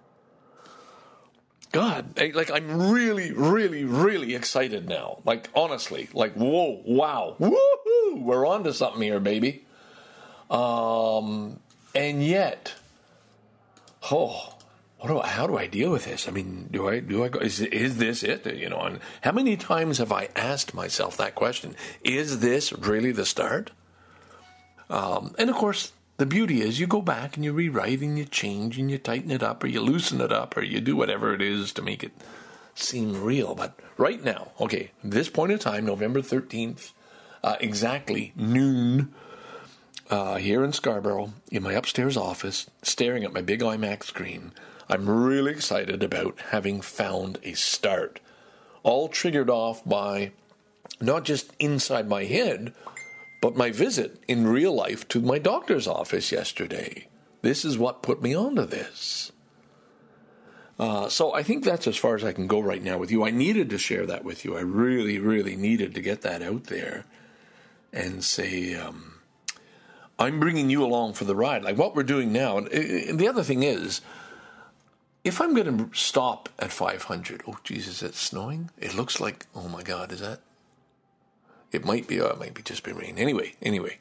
God, like, I'm really, really, really excited now. Like, honestly, like, whoa, wow, woohoo, we're on to something here, baby. Um... And yet, oh, what do I, how do I deal with this? I mean, do I do I go? Is is this it? You know, and how many times have I asked myself that question? Is this really the start? Um, and of course, the beauty is you go back and you rewrite and you change and you tighten it up or you loosen it up or you do whatever it is to make it seem real. But right now, okay, this point in time, November thirteenth, uh, exactly noon. Uh, here in Scarborough, in my upstairs office, staring at my big iMac screen, I'm really excited about having found a start. All triggered off by not just inside my head, but my visit in real life to my doctor's office yesterday. This is what put me onto this. Uh, so I think that's as far as I can go right now with you. I needed to share that with you. I really, really needed to get that out there and say... Um, I'm bringing you along for the ride, like what we're doing now. And the other thing is, if I'm going to stop at five hundred, oh, Jesus, it's snowing? It looks like, oh, my God, is that? It might be, oh, it might be just be rain. Anyway, anyway.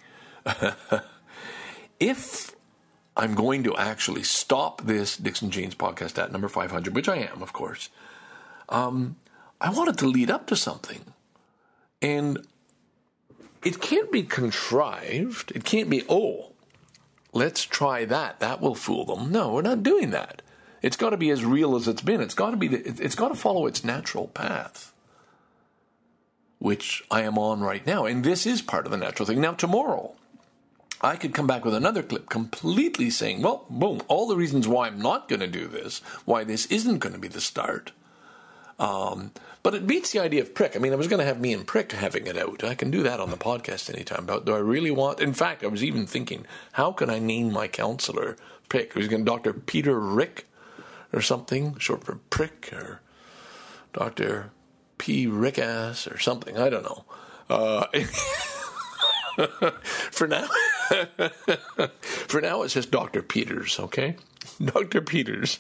If I'm going to actually stop this Dixon Janes podcast at number five hundred, which I am, of course, um, I wanted to lead up to something. And it can't be contrived. It can't be, oh, let's try that. That will fool them. No, we're not doing that. It's got to be as real as it's been. It's got to be. The, it's got to follow its natural path, which I am on right now. And this is part of the natural thing. Now, tomorrow, I could come back with another clip completely saying, well, boom, all the reasons why I'm not going to do this, why this isn't going to be the start. Um, but it beats the idea of Prick. I mean, I was going to have me and Prick having it out. I can do that on the podcast anytime. But do I really want... In fact, I was even thinking, how can I name my counselor Prick? Was going to Doctor Peter Rick or something, short for Prick, or Doctor P. Rickass or something. I don't know. Uh, for now... for now, it's just Doctor Peters, okay? Doctor Peters.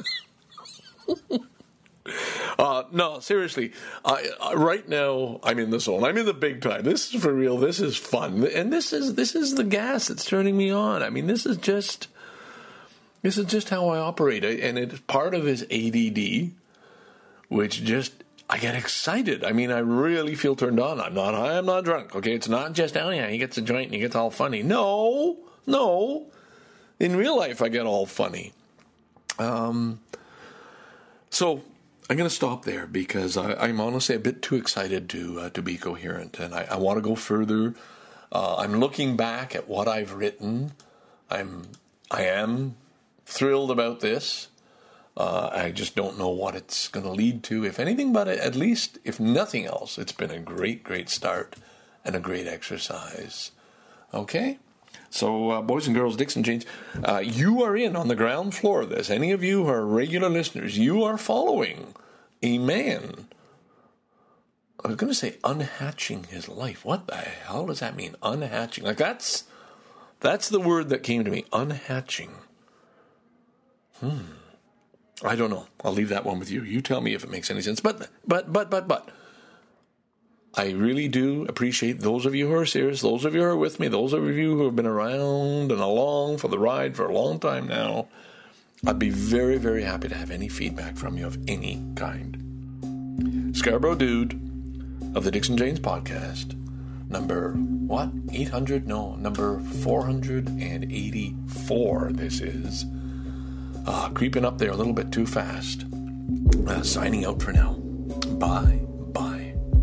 Uh, no, seriously, I, I, right now I'm in the zone. I'm in the big time. This is for real. This is fun. And this is this is the gas that's turning me on. I mean, this is just this is just how I operate. And it's part of his A D D, which just, I get excited. I mean, I really feel turned on. I'm not high, I'm not drunk. Okay, it's not just, oh yeah, he gets a joint and he gets all funny. No, no. In real life, I get all funny. Um, so... I'm going to stop there because I, I'm honestly a bit too excited to uh, to be coherent, and I, I want to go further. Uh, I'm looking back at what I've written. I'm I am thrilled about this. Uh, I just don't know what it's going to lead to, if anything, but at least, if nothing else, it's been a great, great start and a great exercise. Okay? So, uh, boys and girls, Dixon Janes, uh, you are in on the ground floor of this. Any of you who are regular listeners, you are following a man. I was going to say unhatching his life. What the hell does that mean? Unhatching. Like, that's that's the word that came to me. Unhatching. Hmm. I don't know. I'll leave that one with you. You tell me if it makes any sense. But, but, but, but, but. I really do appreciate those of you who are serious, those of you who are with me, those of you who have been around and along for the ride for a long time now. I'd be very, very happy to have any feedback from you of any kind. Scarborough Dude of the Dixon Janes Podcast, number, what? eight hundred? No, number four hundred eighty-four this is. Uh, creeping up there a little bit too fast. Uh, signing out for now. Bye. Bye.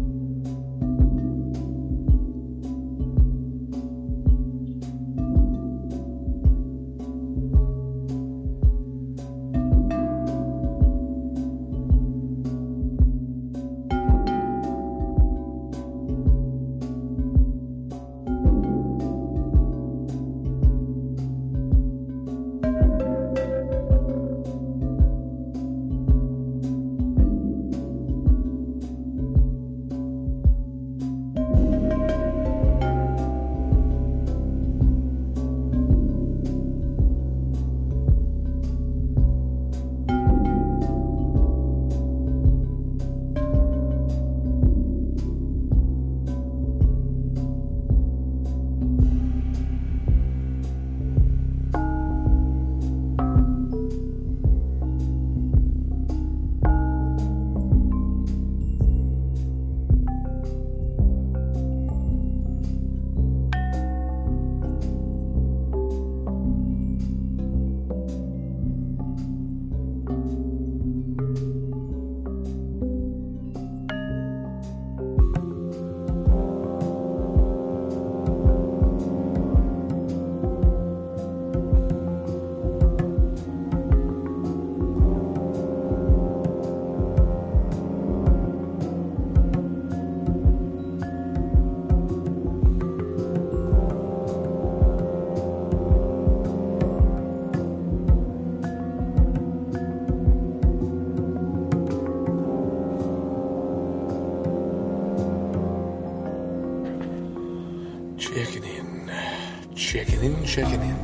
Checking in, checking in, checking in.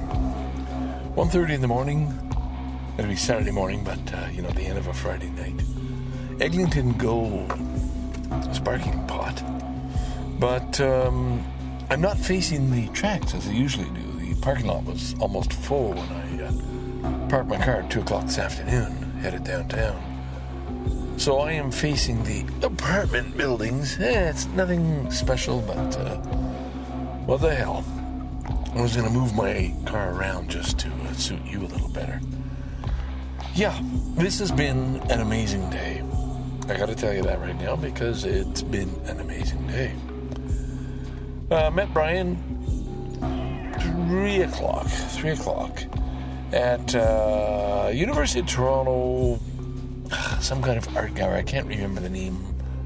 one thirty in the morning. It'll be Saturday morning, but, uh, you know, the end of a Friday night. Eglinton Gold. Sparking pot. But um, I'm not facing the tracks as I usually do. The parking lot was almost full when I uh, parked my car at two o'clock this afternoon, headed downtown. So I am facing the apartment buildings. Eh, it's nothing special, but... Uh, what the hell? I was going to move my car around just to uh, suit you a little better. Yeah, this has been an amazing day. I got to tell you that right now because it's been an amazing day. Uh, met Brian three o'clock, three o'clock at uh, University of Toronto, some kind of art gallery. I can't remember the name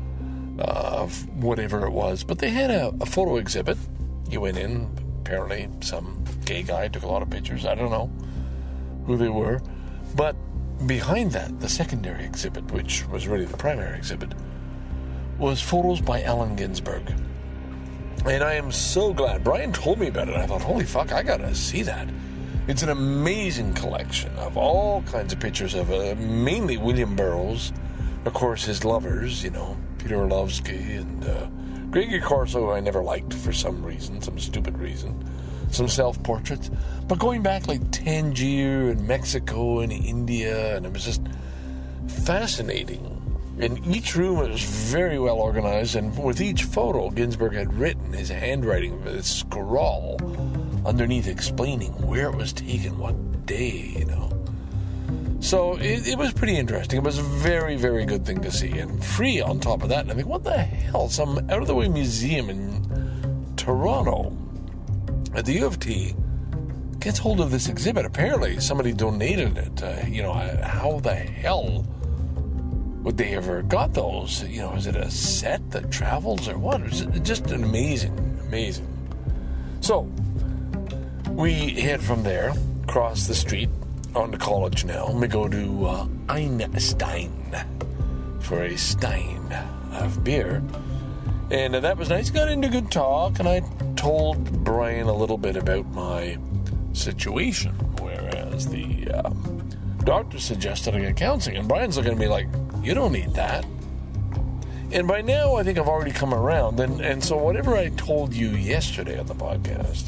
of whatever it was, but they had a, a photo exhibit. You went in, apparently some gay guy took a lot of pictures. I don't know who they were, but behind that, the secondary exhibit, which was really the primary exhibit, was photos by Allen Ginsberg. And I am so glad. Brian told me about it. I thought, holy fuck, I gotta see that. It's an amazing collection of all kinds of pictures of uh, mainly William Burroughs, of course, his lovers, you know, Peter Orlovsky and uh, Gregory Corso, who I never liked for some reason, some stupid reason. Some self-portraits. But going back like Tangier and Mexico and India, and it was just fascinating. And each room was very well organized, and with each photo, Ginsberg had written his handwriting, his scrawl, underneath explaining where it was taken, what day, you know. So it, it was pretty interesting. It was a very, very good thing to see, and free on top of that. And I think, what the hell? Some out-of-the-way museum in Toronto at the U of T gets hold of this exhibit. Apparently, somebody donated it. Uh, you know, how the hell would they ever got those? You know, is it a set that travels or what? It's just an amazing, amazing. So, we head from there, across the street, on to college now, and we go to uh, Einstein for a stein of beer. And uh, that was nice. Got into good talk, and I told Brian a little bit about my situation, whereas the um, doctor suggested I get counseling, and Brian's looking at me like, you don't need that. And by now, I think I've already come around, and, and so whatever I told you yesterday on the podcast,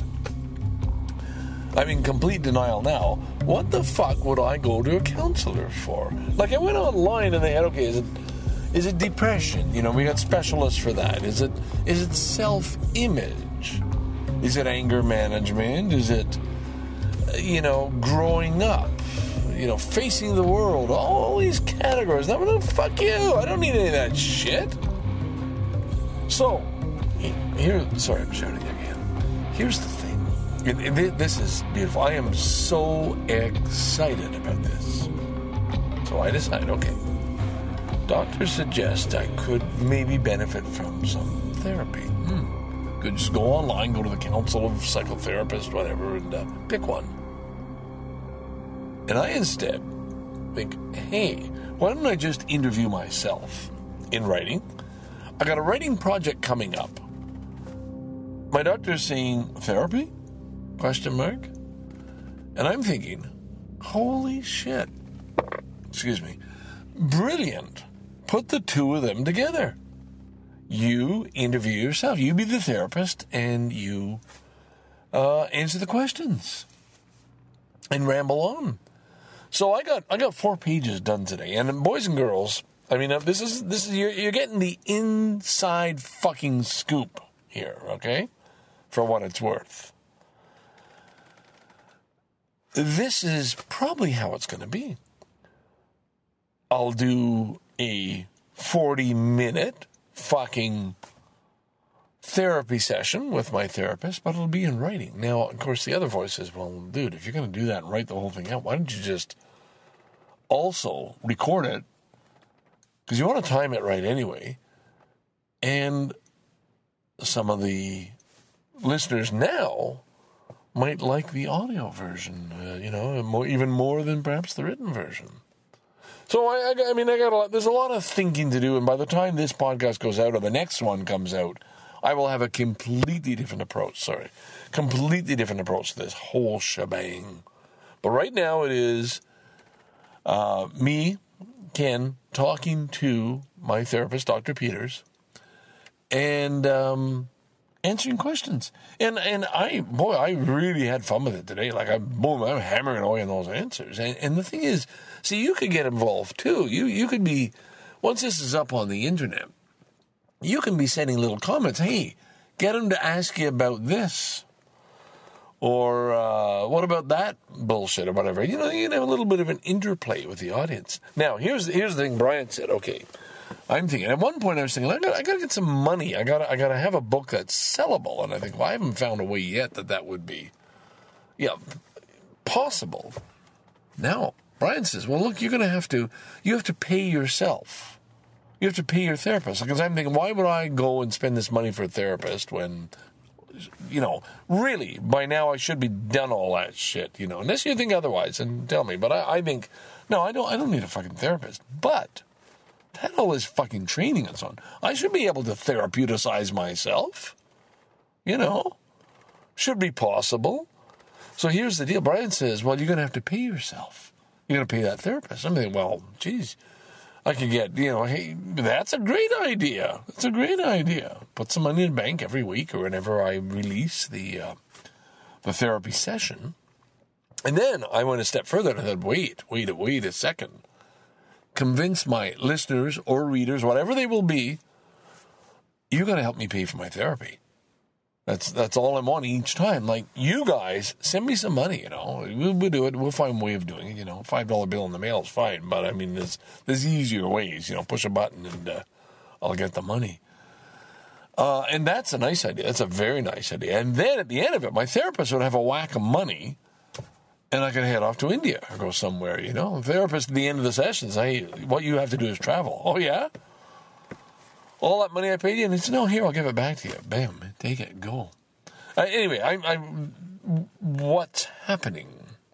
I'm in complete denial now. What the fuck would I go to a counselor for? Like, I went online, and they had, okay, is it is it depression? You know, we got specialists for that. Is it is it self-image? Is it anger management? Is it, you know, growing up? You know, facing the world? All these categories. I'm gonna fuck you. I don't need any of that shit. So, here, sorry, I'm shouting again. Here's the thing. It, it, this is beautiful. I am so excited about this. So I decided, okay, doctors suggest I could maybe benefit from some therapy. Hmm. Could just go online, go to the Council of Psychotherapists, whatever, and uh, pick one. And I instead think, hey, why don't I just interview myself in writing? I got a writing project coming up. My doctor's saying, therapy? Question mark? And I'm thinking, holy shit. Excuse me. Brilliant. Put the two of them together. You interview yourself. You be the therapist, and you uh, answer the questions and ramble on. So I got I got four pages done today, and boys and girls, I mean, this is this is you're, you're getting the inside fucking scoop here, okay? For what it's worth. This is probably how it's going to be. I'll do a forty-minute fucking therapy session with my therapist, but it'll be in writing. Now, of course, the other voice says, well, dude, if you're going to do that and write the whole thing out, why don't you just also record it? Because you want to time it right anyway. And some of the listeners now might like the audio version, uh, you know, more, even more than perhaps the written version. So, I, I, I mean, I got a lot, there's a lot of thinking to do, and by the time this podcast goes out or the next one comes out, I will have a completely different approach, sorry, completely different approach to this whole shebang. But right now it is uh, me, Ken, talking to my therapist, Doctor Peters, and um, answering questions. And and I, boy, I really had fun with it today. Like, I, boom, I'm hammering away on those answers. And, and the thing is, see, you could get involved too. You you could be, once this is up on the internet, you can be sending little comments. Hey, get them to ask you about this. Or uh, what about that bullshit or whatever? You know, you can have a little bit of an interplay with the audience. Now, here's here's the thing Brian said. Okay, I'm thinking, at one point I was thinking, I got I got to get some money. I got I got to have a book that's sellable. And I think, well, I haven't found a way yet that that would be, yeah, possible. Now, Brian says, well, look, you're going to have to, you have to pay yourself. You have to pay your therapist. Because I'm thinking, why would I go and spend this money for a therapist when, you know, really, by now I should be done all that shit, you know. Unless you think otherwise, and tell me. But I, I think, no, I don't I don't need a fucking therapist. But that all this fucking training and so on, I should be able to therapeuticize myself. You know. Should be possible. So here's the deal. Brian says, well, you're going to have to pay yourself. You're going to pay that therapist. I'm thinking, well, geez, I could get, you know, hey, that's a great idea. That's a great idea. Put some money in the bank every week or whenever I release the uh, the therapy session. And then I went a step further and I said, wait, wait, wait a second. Convince my listeners or readers, whatever they will be, you're going to help me pay for my therapy. That's that's all I'm on each time. Like, you guys, send me some money, you know. We'll, we'll do it. We'll find a way of doing it, you know. five dollar bill in the mail is fine. But, I mean, there's, there's easier ways, you know. Push a button and uh, I'll get the money. Uh, and that's a nice idea. That's a very nice idea. And then at the end of it, my therapist would have a whack of money and I could head off to India or go somewhere, you know. The therapist at the end of the session says, hey, what you have to do is travel. Oh, yeah? All that money I paid you? And he said, no, here, I'll give it back to you. Bam, take it, go. Uh, anyway, I, I, what's happening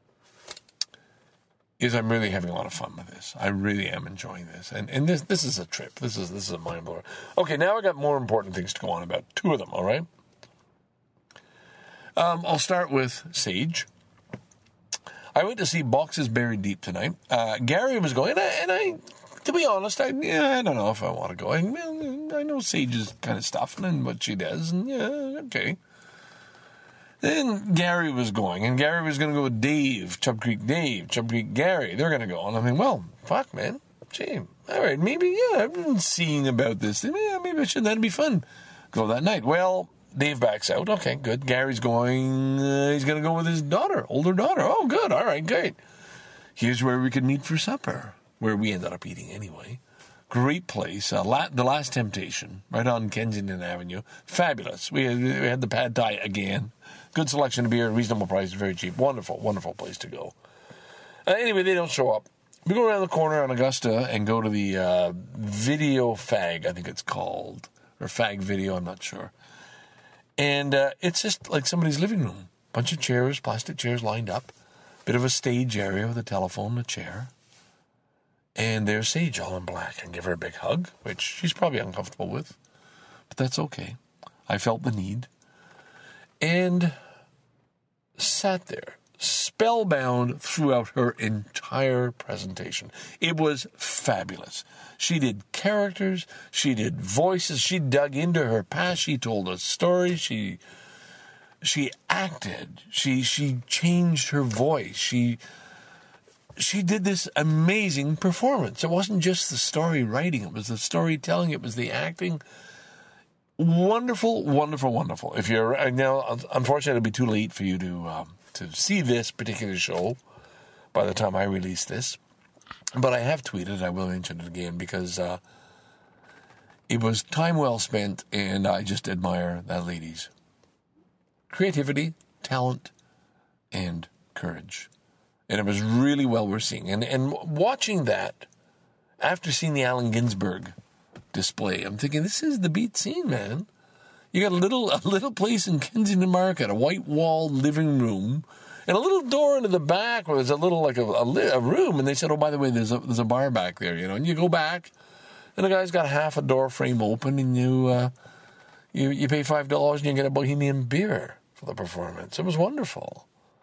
is I'm really having a lot of fun with this. I really am enjoying this. And and this this is a trip. This is this is a mind blower. Okay, now I got more important things to go on about. Two of them, all right? Um, I'll start with Sage. I went to see Boxes Buried Deep tonight. Uh, Gary was going, and I... And I To be honest, I yeah, I don't know if I want to go. I, I know Sage's kind of stuff and what she does, and yeah, okay. Then Gary was going, and Gary was going to go with Dave, Chub Creek Dave, Chub Creek Gary. They're going to go. And I mean, well, fuck, man. Gee, all right, maybe, yeah, I've been seeing about this. Yeah, maybe I should. That'd be fun. Go that night. Well, Dave backs out. Okay, good. Gary's going, uh, he's going to go with his daughter, older daughter. Oh, good. All right, great. Here's where we could meet for supper. Where we ended up eating anyway. Great place. Uh, La- the Last Temptation, right on Kensington Avenue. Fabulous. We had, we had the pad thai again. Good selection of beer, reasonable price, very cheap. Wonderful, wonderful place to go. Uh, anyway, they don't show up. We go around the corner on Augusta and go to the uh, Video Fag, I think it's called. Or Fag Video, I'm not sure. And uh, it's just like somebody's living room. Bunch of chairs, plastic chairs lined up. Bit of a stage area with a telephone and a chair. And there's Sage all in black. And give her a big hug, which she's probably uncomfortable with. But that's okay. I felt the need. And sat there, spellbound throughout her entire presentation. It was fabulous. She did characters. She did voices. She dug into her past. She told a story. She she acted. She she changed her voice. She... She did this amazing performance. It wasn't just the story writing. It was the storytelling. It was the acting. Wonderful, wonderful, wonderful. If you're now, unfortunately, it'll be too late for you to um, to see this particular show by the time I release this. But I have tweeted. I will mention it again because uh, it was time well spent, and I just admire that lady's creativity, talent, and courage. And it was really well worth seeing. And and watching that, after seeing the Allen Ginsberg display, I'm thinking, this is the beat scene, man. You got a little a little place in Kensington Market, a white-walled living room, and a little door into the back where there's a little, like a, a, a room. And they said, oh, by the way, there's a, there's a bar back there, you know. And you go back, and the guy's got half a door frame open, and you, uh, you, you pay five dollars, and you get a Bohemian beer for the performance. It was wonderful.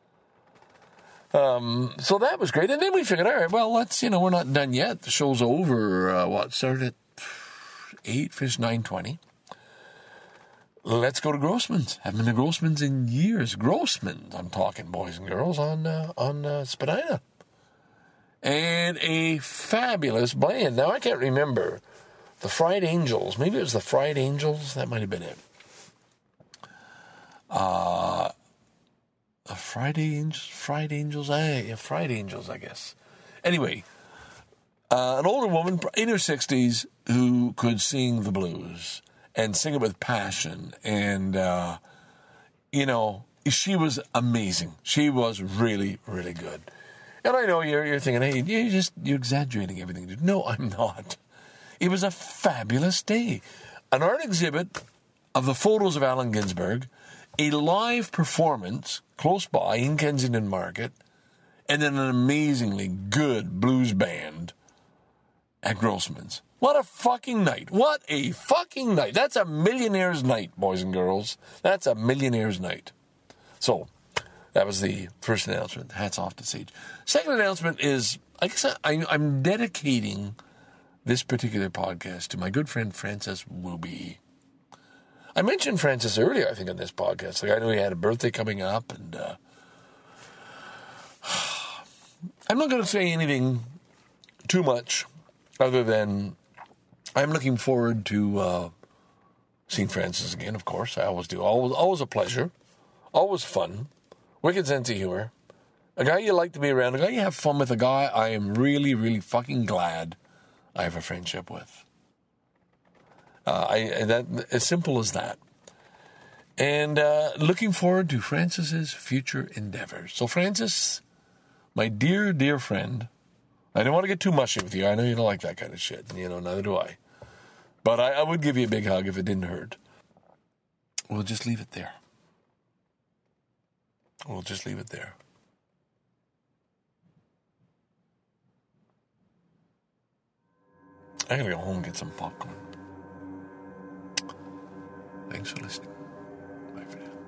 Um, so that was great. And then we figured, all right, well, let's, you know, we're not done yet. The show's over, uh, what, started at eight, finished nine twenty. Let's go to Grossman's. Haven't been to Grossman's in years. Grossman's, I'm talking, boys and girls, on, uh, on uh, Spadina. And a fabulous band. Now, I can't remember. The Fried Angels. Maybe it was the Fried Angels. That might have been it. Uh... a Friday Angels, Fried Angels, eh, yeah, Fried Angels, I guess. Anyway, uh, an older woman in her sixties who could sing the blues and sing it with passion. And, uh, you know, she was amazing. She was really, really good. And I know you're, you're thinking, hey, you're just, you're exaggerating everything. No, I'm not. It was a fabulous day. An art exhibit of the photos of Allen Ginsberg, a live performance close by in Kensington Market, and then an amazingly good blues band at Grossman's. What a fucking night. What a fucking night. That's a millionaire's night, boys and girls. That's a millionaire's night. So, that was the first announcement. Hats off to Sage. Second announcement is, I guess I, I'm dedicating this particular podcast to my good friend Francis Wooby. I mentioned Francis earlier, I think, on this podcast. Like, I know he had a birthday coming up, and uh, I'm not going to say anything too much other than I'm looking forward to uh, seeing Francis again, of course. I always do. Always, always a pleasure. Always fun. Wicked sense of humor. A guy you like to be around. A guy you have fun with. A guy I am really, really fucking glad I have a friendship with. Uh, I that as simple as that. And uh, looking forward to Francis's future endeavors. So, Francis, my dear, dear friend, I don't want to get too mushy with you. I know you don't like that kind of shit. You know, neither do I. But I, I would give you a big hug if it didn't hurt. We'll just leave it there. We'll just leave it there. I gotta go home and get some popcorn. Thanks for listening. Bye for now.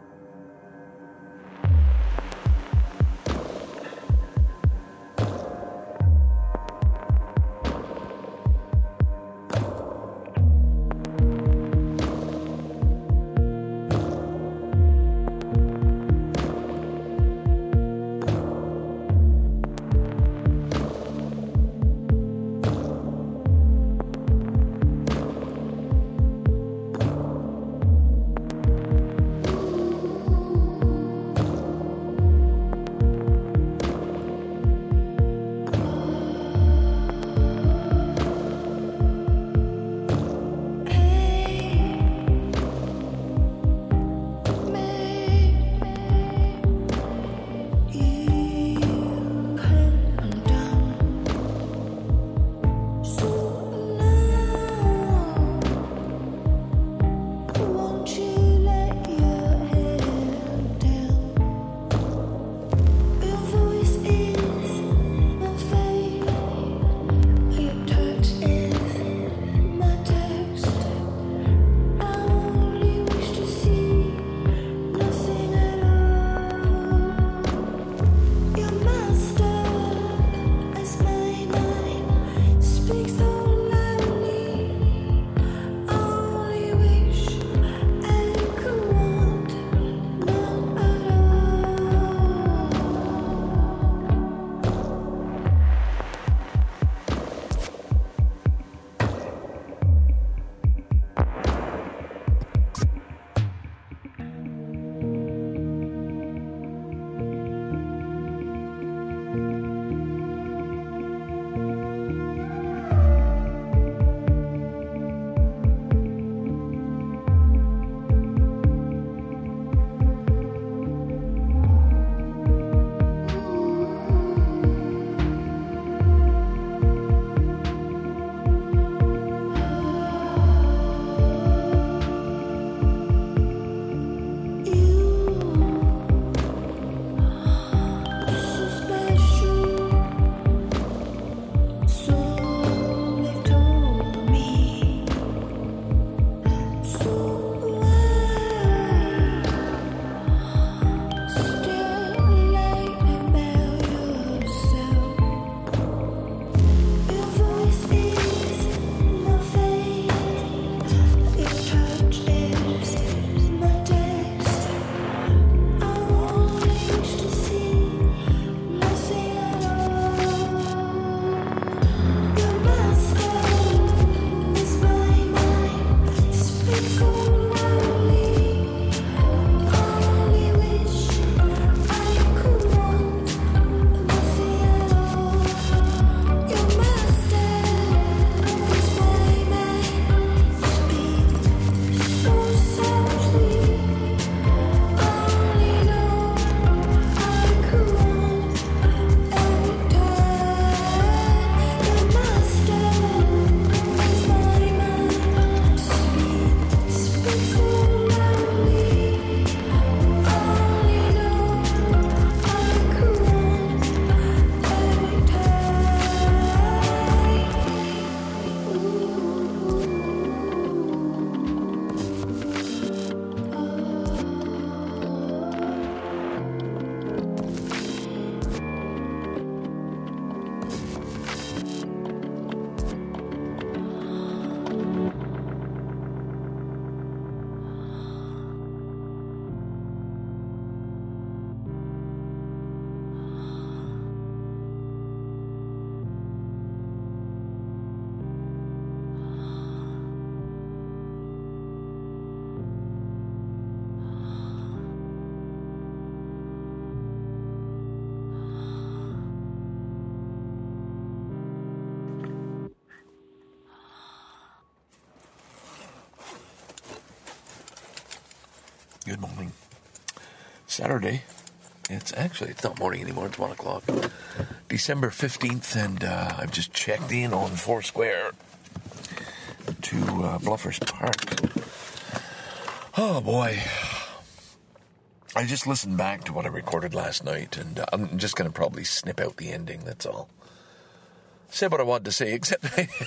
Good morning. Saturday. It's actually, it's not morning anymore. It's one o'clock. December fifteenth, and uh, I've just checked in on Foursquare to uh, Bluffers Park. Oh, boy. I just listened back to what I recorded last night, and uh, I'm just going to probably snip out the ending, that's all. Said what I wanted to say, except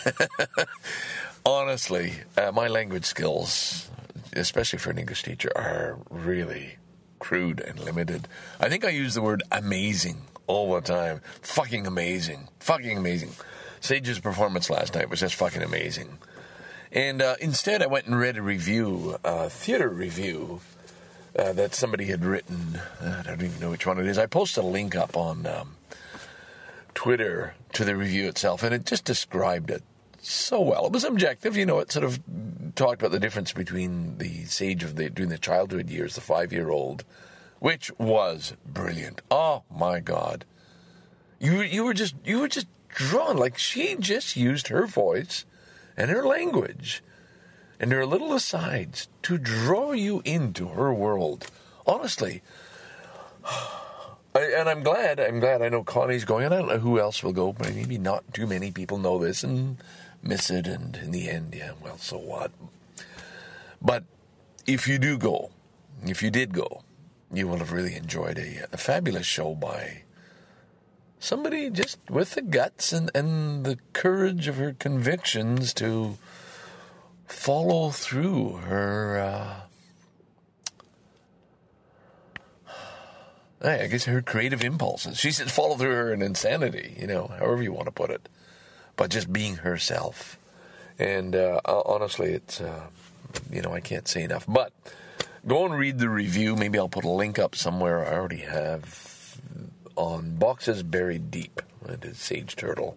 honestly, uh, my language skills, especially for an English teacher, are really crude and limited. I think I use the word amazing all the time. Fucking amazing. Fucking amazing. Sage's performance last night was just fucking amazing. And uh, instead I went and read a review, a theater review, uh, that somebody had written. I don't even know which one it is. I posted a link up on um, Twitter to the review itself, and it just described it so well. It was objective, you know, it sort of talked about the difference between the Sage of the during the childhood years, the five-year-old, which was brilliant. Oh my God. You you were just you were just drawn, like she just used her voice and her language and her little asides to draw you into her world. Honestly. I, and I'm glad, I'm glad I know Connie's going, and I don't know who else will go, but maybe not too many people know this and miss it, and in the end, yeah, well, so what? But if you do go, if you did go, you will have really enjoyed a, a fabulous show by somebody just with the guts and, and the courage of her convictions to follow through her, uh, I guess her creative impulses. She said follow through her insanity, you know, however you want to put it. But just being herself. And uh, honestly, it's, uh, you know, I can't say enough. But go and read the review. Maybe I'll put a link up somewhere. I already have on Boxes Buried Deep. It is Sage Turtle.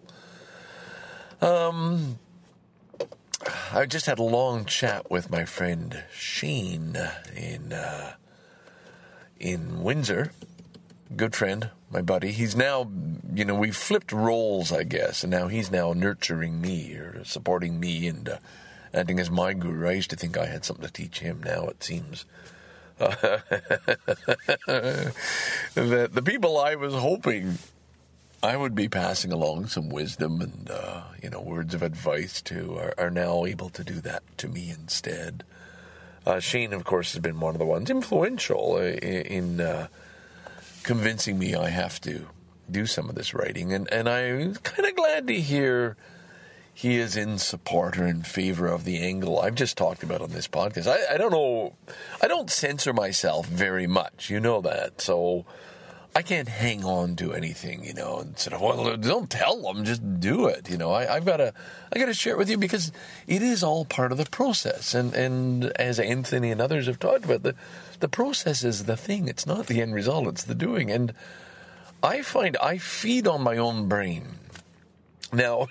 Um, I just had a long chat with my friend Shane in uh, in Windsor. Good friend, my buddy. He's now, you know, we've flipped roles, I guess, and now he's now nurturing me or supporting me and uh, acting as my guru. I used to think I had something to teach him. Now it seems uh, that the people I was hoping I would be passing along some wisdom and, uh, you know, words of advice to are, are now able to do that to me instead. Uh, Shane, of course, has been one of the ones influential in... in uh, convincing me I have to do some of this writing, and, and I'm kind of glad to hear he is in support or in favor of the angle I've just talked about on this podcast. I, I don't know, I don't censor myself very much, you know that, so I can't hang on to anything, you know, and sort of, well, don't tell them, just do it, you know. I, I've got to, I got to share it with you because it is all part of the process, and, and as Anthony and others have talked about, the The process is the thing. It's not the end result. It's the doing. And I find I feed on my own brain. Now,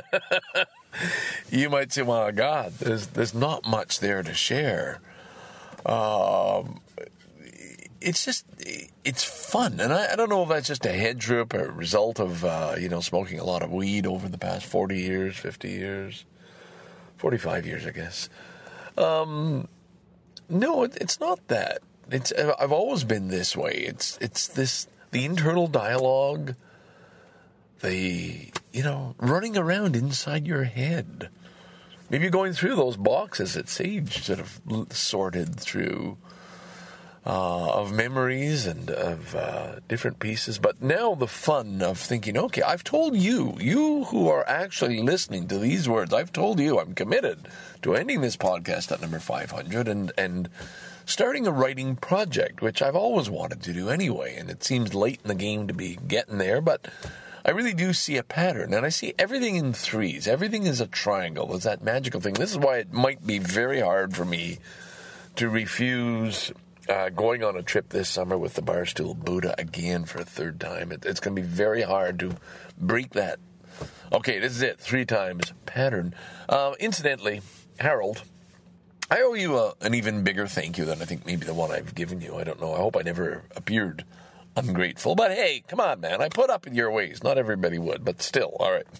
you might say, well, God, there's, there's not much there to share. Um, it's just, it's fun. And I, I don't know if that's just a head trip or a result of, uh, you know, smoking a lot of weed over the past forty years, fifty years, forty-five years, I guess. Um... No, it's not that. It's I've always been this way. It's it's this the internal dialogue, the you know running around inside your head. Maybe going through those boxes that Sage sort of sorted through uh, of memories and of uh, different pieces. But now the fun of thinking, okay, I've told you, you who are actually listening to these words, I've told you I'm committed to ending this podcast at number five hundred and, and starting a writing project, which I've always wanted to do anyway. And it seems late in the game to be getting there, but I really do see a pattern. And I see everything in threes. Everything is a triangle. There's that magical thing. This is why it might be very hard for me to refuse uh, going on a trip this summer with the Barstool Buddha again for a third time. It, it's going to be very hard to break that. Okay, this is it. Three times pattern. Uh, incidentally, Harold, I owe you a, an even bigger thank you than I think maybe the one I've given you. I don't know. I hope I never appeared ungrateful. But hey, come on, man. I put up in your ways. Not everybody would, but still. All right.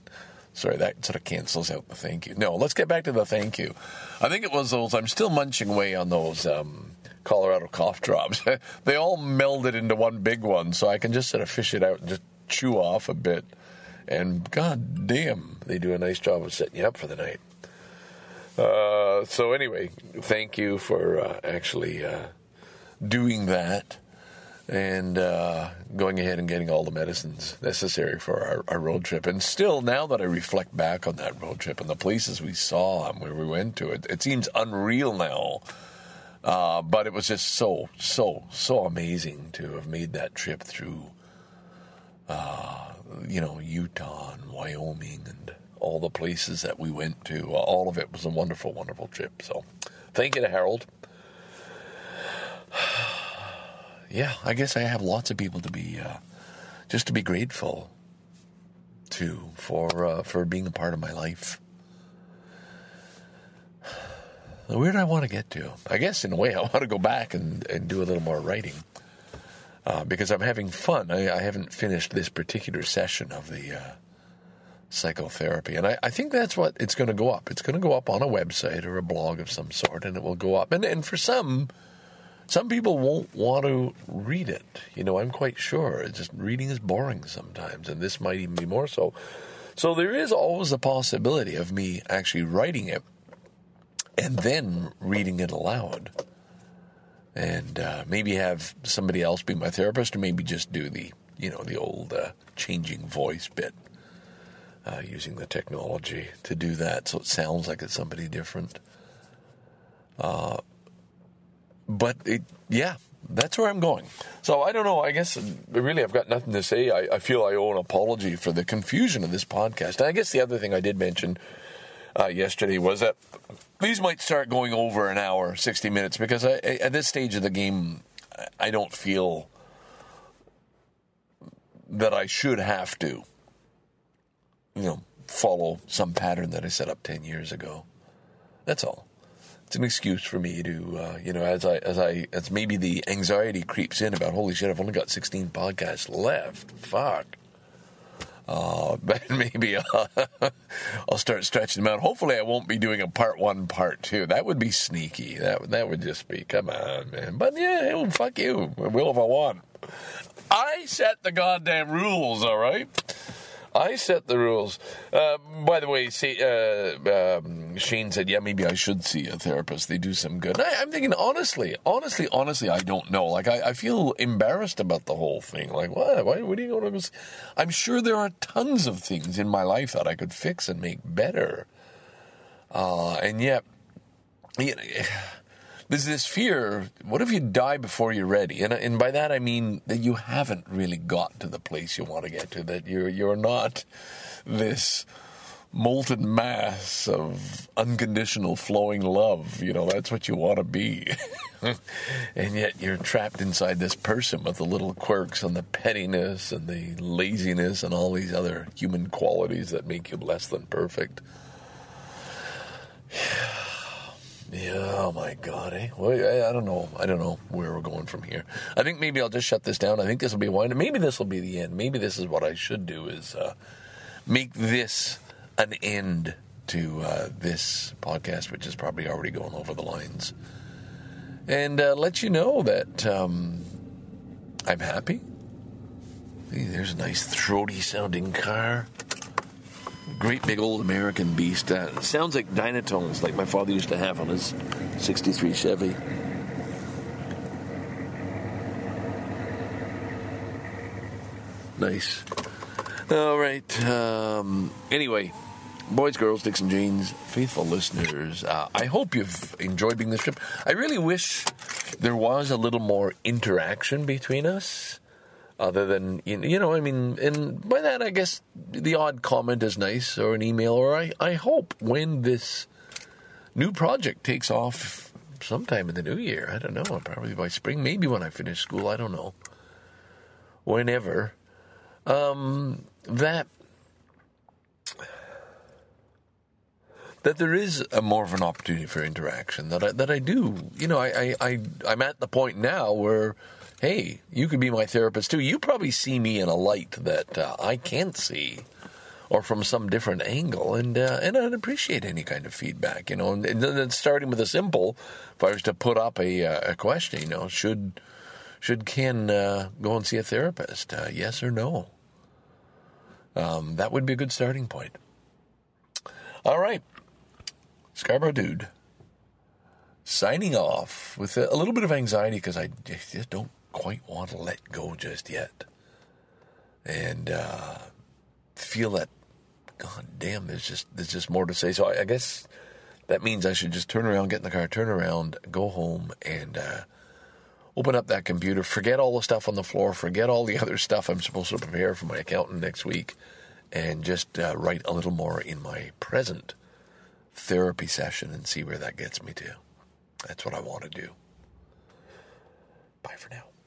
Sorry, that sort of cancels out the thank you. No, let's get back to the thank you. I think it was those, I'm still munching away on those um, Colorado cough drops. They all melded into one big one, so I can just sort of fish it out and just chew off a bit. And god damn, they do a nice job of setting you up for the night. Uh, so anyway, thank you for uh, actually uh, doing that and uh, going ahead and getting all the medicines necessary for our, our road trip. And still, now that I reflect back on that road trip and the places we saw and where we went to, it, it seems unreal now. Uh, but it was just so, so, so amazing to have made that trip through Uh, you know, Utah and Wyoming and all the places that we went to. All of it was a wonderful, wonderful trip. So thank you to Harold. Yeah, I guess I have lots of people to be, uh, just to be grateful to for, uh, for being a part of my life. Where do I want to get to? I guess in a way I want to go back and, and do a little more writing. Uh, because I'm having fun. I, I haven't finished this particular session of the uh, psychotherapy. And I, I think that's what it's going to go up. It's going to go up on a website or a blog of some sort, and it will go up. And, and for some, some people won't want to read it. You know, I'm quite sure. It's just reading is boring sometimes, and this might even be more so. So there is always a possibility of me actually writing it and then reading it aloud. And uh, maybe have somebody else be my therapist, or maybe just do the, you know, the old uh, changing voice bit, uh, using the technology to do that, so it sounds like it's somebody different. Uh, but it, yeah, that's where I'm going. So I don't know. I guess really I've got nothing to say. I, I feel I owe an apology for the confusion of this podcast. And I guess the other thing I did mention uh, yesterday was that these might start going over an hour, sixty minutes, because I, at this stage of the game, I don't feel that I should have to, you know, follow some pattern that I set up ten years ago. That's all. It's an excuse for me to, uh, you know, as I, as I, as maybe the anxiety creeps in about, holy shit, I've only got sixteen podcasts left. Fuck. Uh, but maybe I'll, I'll start stretching them out. Hopefully I won't be doing a part one, part two. That would be sneaky. That, that would just be, come on, man. But yeah, oh, fuck you. I will if I want. I set the goddamn rules, all right? I set the rules. Uh, by the way, say, uh, um, Shane said, yeah, maybe I should see a therapist. They do some good. I, I'm thinking, honestly, honestly, honestly, I don't know. Like, I, I feel embarrassed about the whole thing. Like, what? Why, what are you going to... I'm sure there are tons of things in my life that I could fix and make better. Uh, and yet, you know, there's this fear, what if you die before you're ready? And, and by that I mean that you haven't really got to the place you want to get to, that you're, you're not this molten mass of unconditional flowing love. You know, that's what you want to be. And yet you're trapped inside this person with the little quirks and the pettiness and the laziness and all these other human qualities that make you less than perfect. Yeah, oh my God, eh? Well, I, I don't know. I don't know where we're going from here. I think maybe I'll just shut this down. I think this will be a wind. Maybe this will be the end. Maybe this is what I should do, is uh, make this an end to uh, this podcast, which is probably already going over the lines. And uh, let you know that um, I'm happy. See, there's a nice throaty-sounding car. Great big old American beast. Uh, sounds like Dynatones, like my father used to have on his sixty-three Chevy. Nice. All right. Um, anyway, boys, girls, dicks and jeans, faithful listeners, uh, I hope you've enjoyed being this trip. I really wish there was a little more interaction between us. Other than, you know, I mean, and by that, I guess the odd comment is nice, or an email, or I, I hope when this new project takes off sometime in the new year, I don't know, probably by spring, maybe when I finish school, I don't know, whenever, um, that, that there is a more of an opportunity for interaction, that I, that I do, you know, I, I, I, I'm at the point now where, hey, you could be my therapist too. You probably see me in a light that uh, I can't see, or from some different angle, and uh, and I'd appreciate any kind of feedback, you know. And, and then starting with a simple, if I was to put up a a question, you know, should should Ken uh, go and see a therapist? Uh, yes or no? Um, that would be a good starting point. All right, Scarborough Dude, signing off with a, a little bit of anxiety because I just don't quite want to let go just yet, and uh, feel that. God damn, there's just there's just more to say. So I, I guess that means I should just turn around, get in the car, turn around, go home, and uh, open up that computer, forget all the stuff on the floor, forget all the other stuff I'm supposed to prepare for my accountant next week, and just uh, write a little more in my present therapy session and see where that gets me to. That's what I want to do. Bye for now.